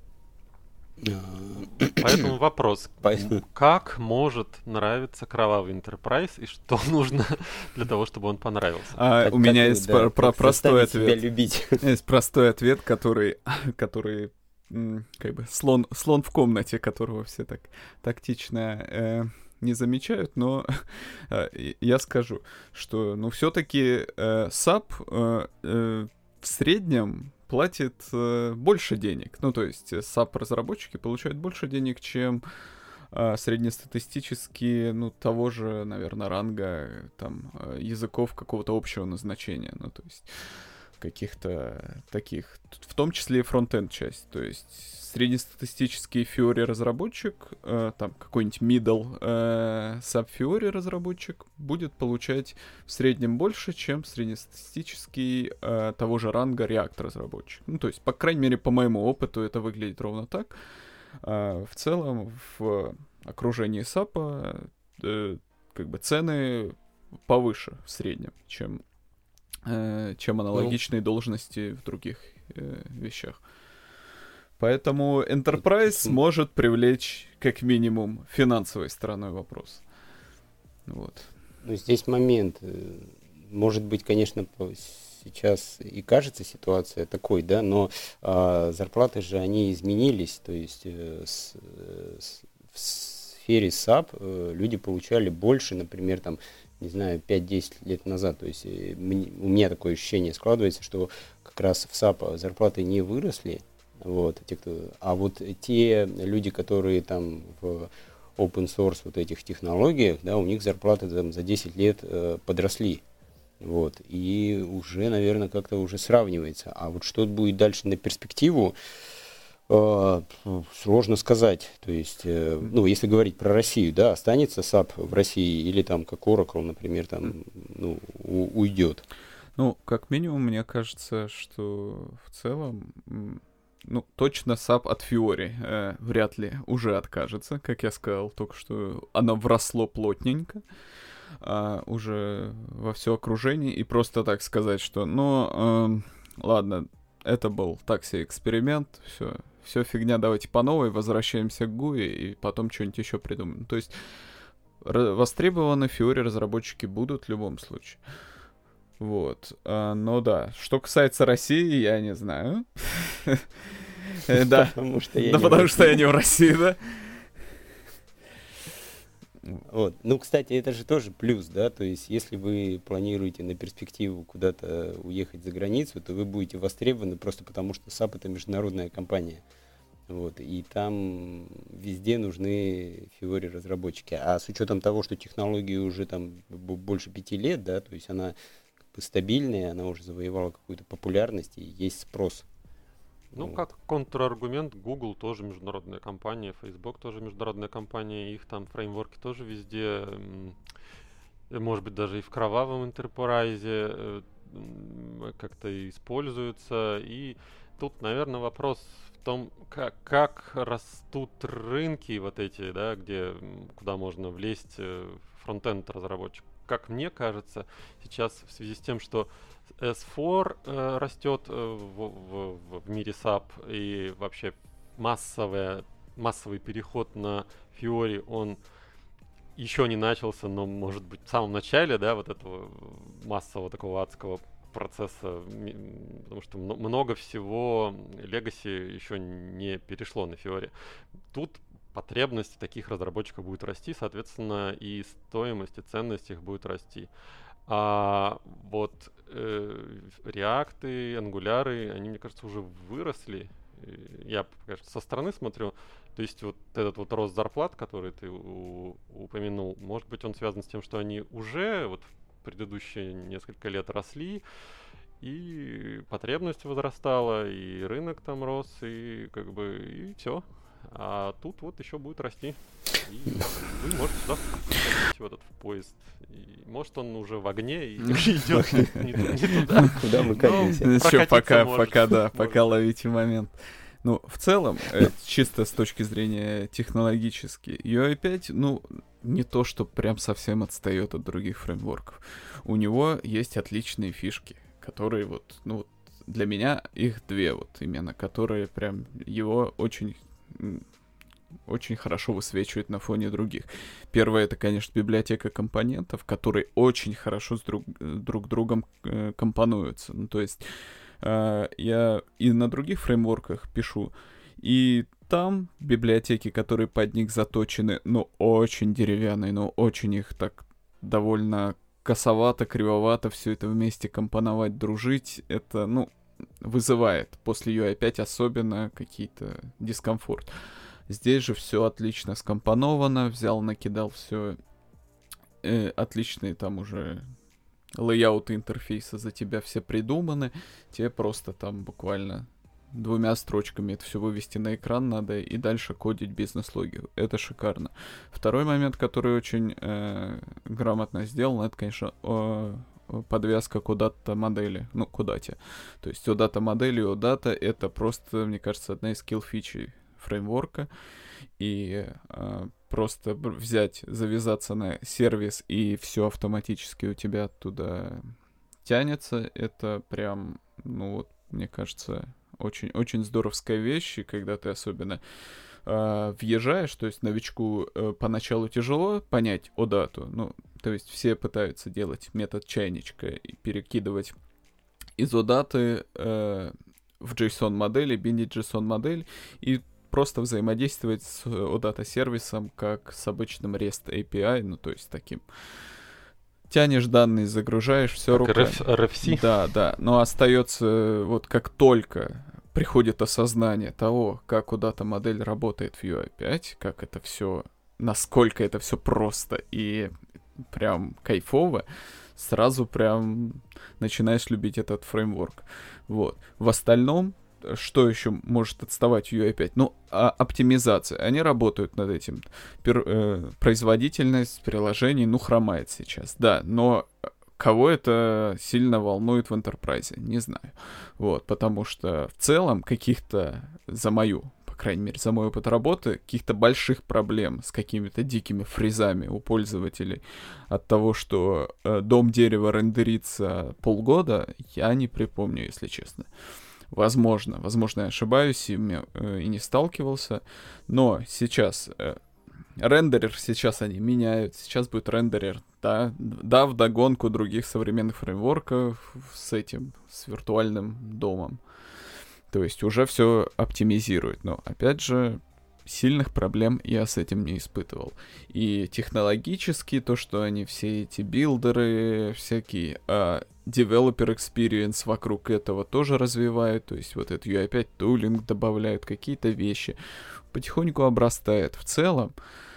вопрос. Как может нравиться кровавый Enterprise и что нужно для того, чтобы он понравился? У меня есть простой ответ. Любить. Есть простой ответ, который как бы слон в комнате, которого все так тактично не замечают, но я скажу, что, ну, все-таки SAP в среднем платит больше денег. Ну, то есть SAP-разработчики получают больше денег, чем среднестатистические, ну, того же, наверное, ранга, там, языков какого-то общего назначения. Ну, то есть каких-то таких, в том числе и фронтенд часть. То есть среднестатистический Fiori разработчик, там какой-нибудь middle SAP Fiori разработчик будет получать в среднем больше, чем среднестатистический того же ранга React разработчик. Ну, то есть, по крайней мере, по моему опыту это выглядит ровно так. В целом, в окружении SAP как бы цены повыше в среднем, чем аналогичные должности в других вещах. Поэтому Enterprise может привлечь как минимум финансовой стороной вопрос. Вот. Ну, здесь момент. Может быть, конечно, сейчас и кажется ситуация такой, да, но зарплаты же они изменились. То есть в сфере SAP люди получали больше, например, там, не знаю, 5-10 лет назад. То есть у меня такое ощущение складывается, что как раз в SAP зарплаты не выросли. Вот, а вот те люди, которые там в open source вот этих технологиях, да, у них зарплаты там за 10 лет подросли. Вот, и уже, наверное, как-то уже сравнивается. А вот что будет дальше на перспективу, сложно сказать. То есть, ну, если говорить про Россию, да, останется SAP в России или там, как Oracle, например, там, ну, уйдет? Ну, как минимум, мне кажется, что в целом, ну, точно SAP от Fiori вряд ли уже откажется. Как я сказал только что, оно вросло плотненько уже во все окружение. И просто так сказать, что, ну, ладно, это был так себе эксперимент, все фигня, давайте по новой, возвращаемся к GUI и потом что-нибудь еще придумаем. То есть востребованы Fiori разработчики будут в любом случае. Вот. Но да, что касается России, я не знаю. Да, потому что я не в России, да. Вот. Ну, кстати, это же тоже плюс, да, то есть если вы планируете на перспективу куда-то уехать за границу, то вы будете востребованы просто потому, что SAP — это международная компания. Вот, и там везде нужны Fiori разработчики. А с учетом того, что технологии уже там больше 5 лет, да, то есть она как бы стабильная, она уже завоевала какую-то популярность и есть спрос. Ну, вот. Как контраргумент, Google тоже международная компания, Facebook тоже международная компания, их там фреймворки тоже везде, может быть, даже и в кровавом Enterprise как-то используются. И тут, наверное, вопрос в том, как растут рынки вот эти, да, куда можно влезть фронтенд разработчик. Как мне кажется, сейчас в связи с тем, что S4 растет в мире SAP, и вообще массовый переход на Fiori, он еще не начался, но, может быть, в самом начале, да, вот этого массового такого адского процесса, потому что много всего Legacy еще не перешло на Fiori. Тут потребность таких разработчиков будет расти, соответственно, и стоимость, и ценность их будет расти. А вот реакты, ангуляры, они, мне кажется, уже выросли. Я, конечно, со стороны смотрю. То есть вот этот вот рост зарплат, который ты упомянул, может быть, он связан с тем, что они уже вот в предыдущие несколько лет росли, и потребность возрастала, и рынок там рос, и как бы, и все. А тут вот еще будет расти. И вы можете сюда входить в этот поезд. И может он уже в огне и идет не туда. Куда мы катимся? Еще пока ловите момент. Ну, в целом, чисто с точки зрения технологически, UI 5, ну, не то, что прям совсем отстает от других фреймворков. У него есть отличные фишки, которые вот, ну, для меня их две вот именно, которые прям его очень хорошо высвечивают на фоне других. Первое, это, конечно, библиотека компонентов, которые очень хорошо друг другом компонуются. Ну, то есть я и на других фреймворках пишу, и там библиотеки, которые под них заточены, ну, очень деревянные, но очень их так довольно косовато, кривовато все это вместе компоновать, дружить, это, ну, вызывает после UI 5 особенно какие-то дискомфорт. Здесь же все отлично скомпоновано, взял, накидал все отличные там уже лейауты интерфейса за тебя все придуманы, тебе просто там буквально 2 строчками это все вывести на экран надо и дальше кодить бизнес-логику. Это шикарно. Второй момент, который очень грамотно сделан, это, конечно, подвязка к OData модели, ну, к OData. То есть OData модели и OData это просто, мне кажется, одна из скилл-фичей фреймворка. И просто взять, завязаться на сервис, и все автоматически у тебя оттуда тянется, это прям, ну вот, мне кажется, очень здоровская вещь, и когда ты особенно въезжаешь, то есть новичку поначалу тяжело понять OData, ну, то есть все пытаются делать метод чайничка и перекидывать из OData в JSON-модели, биндить JSON-модель, и просто взаимодействовать с OData-сервисом как с обычным REST API, ну, то есть таким. Тянешь данные, загружаешь, все руками. RFC. Да, но остается вот как только приходит осознание того, как OData-модель работает в UI 5, как это все, насколько это все просто и прям кайфово, сразу прям начинаешь любить этот фреймворк. Вот. В остальном, что еще может отставать в UI 5? Ну, оптимизация. Они работают над этим. Производительность приложений, ну, хромает сейчас. Да, но кого это сильно волнует в Enterprise? Не знаю. Вот, потому что в целом каких-то, за мою, по крайней мере, за мой опыт работы, каких-то больших проблем с какими-то дикими фризами у пользователей от того, что дом дерева рендерится полгода, я не припомню, если честно. Возможно, я ошибаюсь и не сталкивался, но сейчас рендерер сейчас они меняют, сейчас будет рендерер, да, вдогонку других современных фреймворков с виртуальным домом. То есть уже все оптимизирует, но опять же сильных проблем я с этим не испытывал. И технологически то, что они все эти билдеры, всякие developer experience вокруг этого тоже развивают, то есть вот этот UI 5 тулинг добавляют, какие-то вещи, потихоньку обрастает. В целом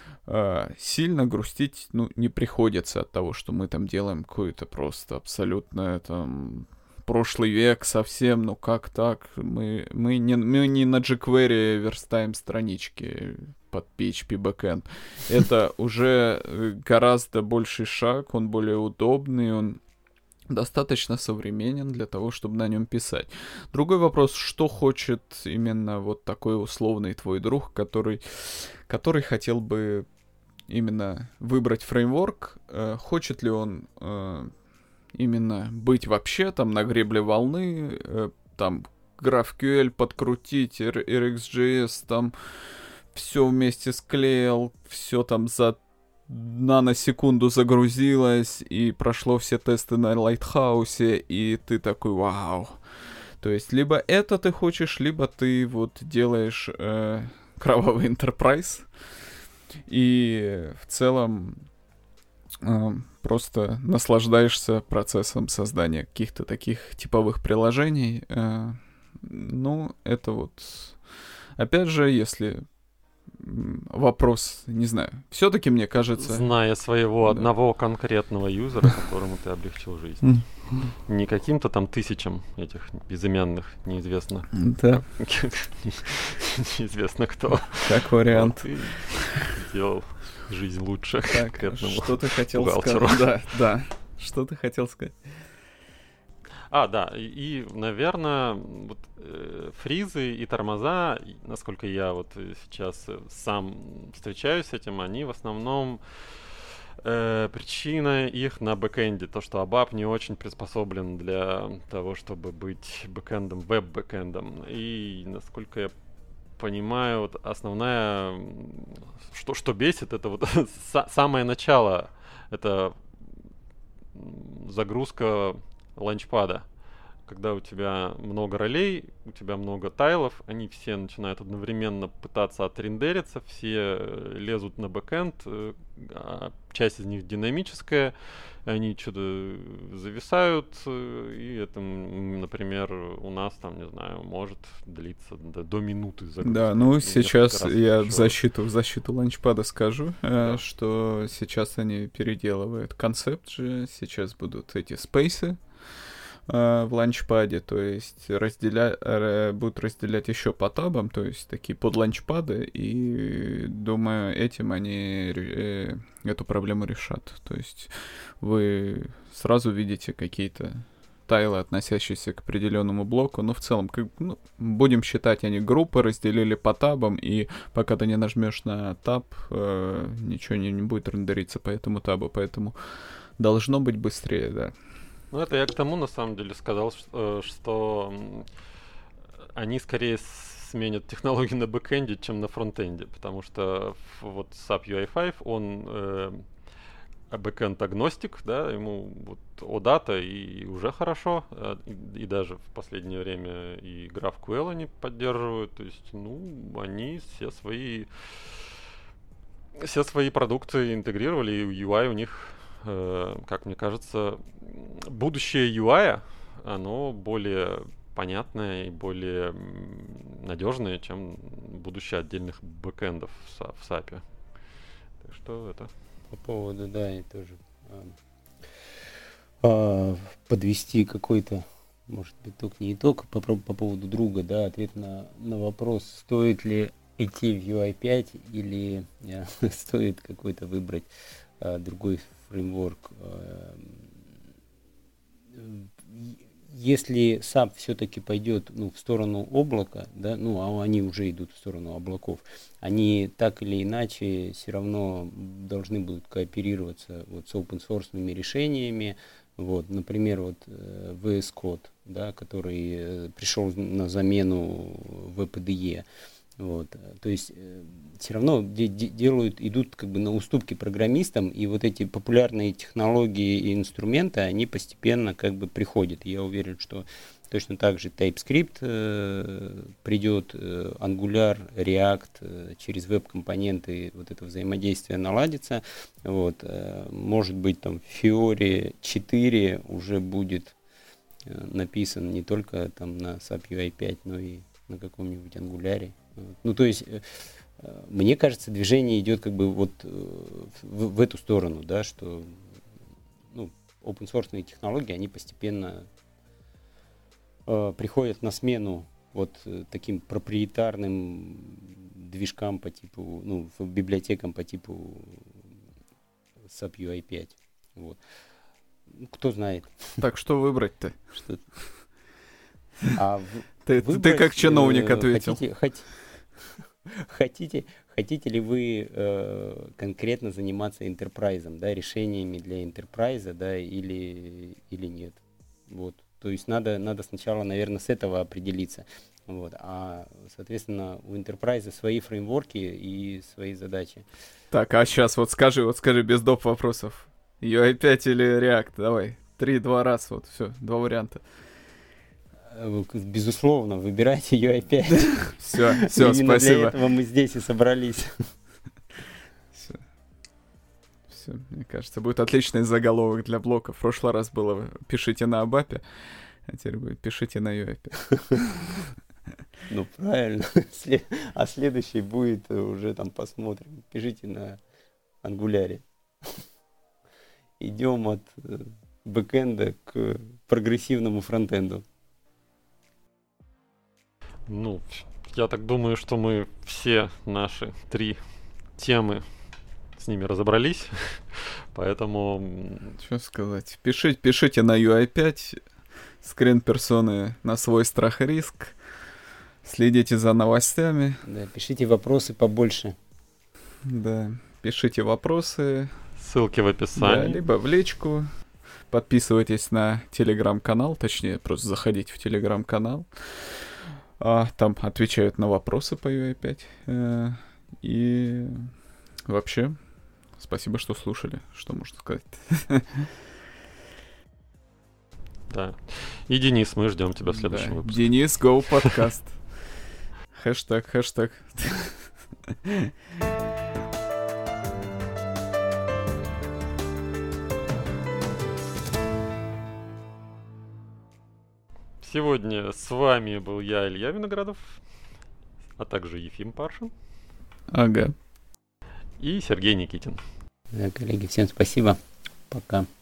сильно грустить, ну, не приходится от того, что мы там делаем какое-то просто абсолютно там прошлый век совсем, ну как так? Мы не на jQuery верстаем странички под PHP backend. Это уже гораздо больший шаг, он более удобный, он достаточно современен для того, чтобы на нем писать. Другой вопрос, что хочет именно вот такой условный твой друг, который хотел бы именно выбрать фреймворк, хочет ли он именно быть вообще там на гребле волны, там GraphQL подкрутить, RxJS там все вместе склеил, все там за наносекунду загрузилось, и прошло все тесты на Лайтхаусе, и ты такой, вау. То есть, либо это ты хочешь, либо ты вот делаешь кровавый Enterprise, и в целом просто наслаждаешься процессом создания каких-то таких типовых приложений. Ну, это вот... Опять же, если вопрос, не знаю, все-таки мне кажется... Зная своего одного конкретного юзера, которому ты облегчил жизнь. Не каким-то там тысячам этих безымянных, неизвестно. Да. Неизвестно кто. Как вариант. Ты сделал жизнь лучше конкретному что ты хотел бухгалтеру. сказать? Да. Что ты хотел сказать? Да, и наверное, вот, фризы и тормоза, насколько я вот сейчас сам встречаюсь с этим, они в основном причина их на бэкэнде. То, что ABAP не очень приспособлен для того, чтобы быть бэкэндом, веб-бэкэндом. И, насколько я понимаю, вот основная, что бесит, это вот самое начало, это загрузка ланчпада. Когда у тебя много ролей, у тебя много тайлов, они все начинают одновременно пытаться отрендериться, все лезут на бэкэнд, часть из них динамическая, они что-то зависают, и это, например, у нас там, не знаю, может длиться до минуты загрузки. Да, ну сейчас я в защиту ланчпада скажу, что сейчас они переделывают концепт же, сейчас будут эти спейсы в ланчпаде, то есть будут разделять еще по табам, то есть такие подланчпады, и думаю, этим они эту проблему решат. То есть вы сразу видите какие-то тайлы, относящиеся к определенному блоку, но в целом, будем считать, они группы разделили по табам, и пока ты не нажмешь на таб, ничего не будет рендериться по этому табу, поэтому должно быть быстрее, да. Ну, это я к тому, на самом деле, сказал, что они скорее сменят технологии на бэкэнде, чем на фронтенде, потому что вот SAP UI5, он бэкэнд-агностик, да, ему вот OData и уже хорошо, и даже в последнее время и GraphQL они поддерживают, то есть, они все свои продукты интегрировали, и UI у них, как мне кажется, будущее UI, оно более понятное и более надежное, чем будущее отдельных бэкэндов в SAP. Так что это... По поводу, да, и тоже подвести какой-то, может быть, не итог, по поводу друга, да, ответ на вопрос, стоит ли идти в UI5 или стоит какой-то выбрать другой фреймворк. Если SAP все-таки пойдет в сторону облака, да, а они уже идут в сторону облаков, они так или иначе все равно должны будут кооперироваться с open source решениями. Например, VS Code, да, который пришел на замену VPDE. То есть все равно идут на уступки программистам, и эти популярные технологии и инструменты, они постепенно приходят. Я уверен, что точно так же TypeScript придет, Angular, React, через веб-компоненты это взаимодействие наладится. Может быть, там Fiori 4 уже будет написан не только там на SAP UI5, но и на каком-нибудь Angular. То есть, мне кажется, движение идет в эту сторону, да, что open-source технологии, они постепенно приходят на смену таким проприетарным движкам по типу, библиотекам по типу SAP UI5. Кто знает. Так что выбрать-то? Ты как чиновник ответил. Хотите ли вы конкретно заниматься enterprise, да, решениями для enterprise, да, или нет? То есть надо сначала, наверное, с этого определиться. Вот. А, соответственно, у Enterprise свои фреймворки и свои задачи. Так, а сейчас вот скажи без доп. Вопросов. UI5 или React? Давай. 3-2 раз, вот, все, 2 варианта. Безусловно, выбирайте UI5. Все, Именно спасибо. для этого мы здесь и собрались. Все, мне кажется, будет отличный заголовок для блока. В прошлый раз было «Пишите на Абапе», а теперь будет «Пишите на UI5». Ну, правильно. А следующий будет уже там посмотрим. Пишите на Angular. Идем от бэкэнда к прогрессивному фронтенду. Ну, я так думаю, что мы все наши 3 темы с ними разобрались, поэтому... Что сказать? Пишите на UI5, скрин персоны на свой страх и риск, следите за новостями. Да, пишите вопросы побольше. Да, пишите вопросы. Ссылки в описании. Да, либо в личку. Подписывайтесь на телеграм-канал, точнее, просто заходите в телеграм-канал. Там отвечают на вопросы по UI5. И вообще, спасибо, что слушали. Что можно сказать? Да. И, Денис, мы ждем тебя в следующем выпуске. Денис, go подкаст. Хэштег. Сегодня с вами был я, Илья Виноградов, а также Ефим Паршин. Ага. И Сергей Никитин. Да, коллеги, всем спасибо. Пока.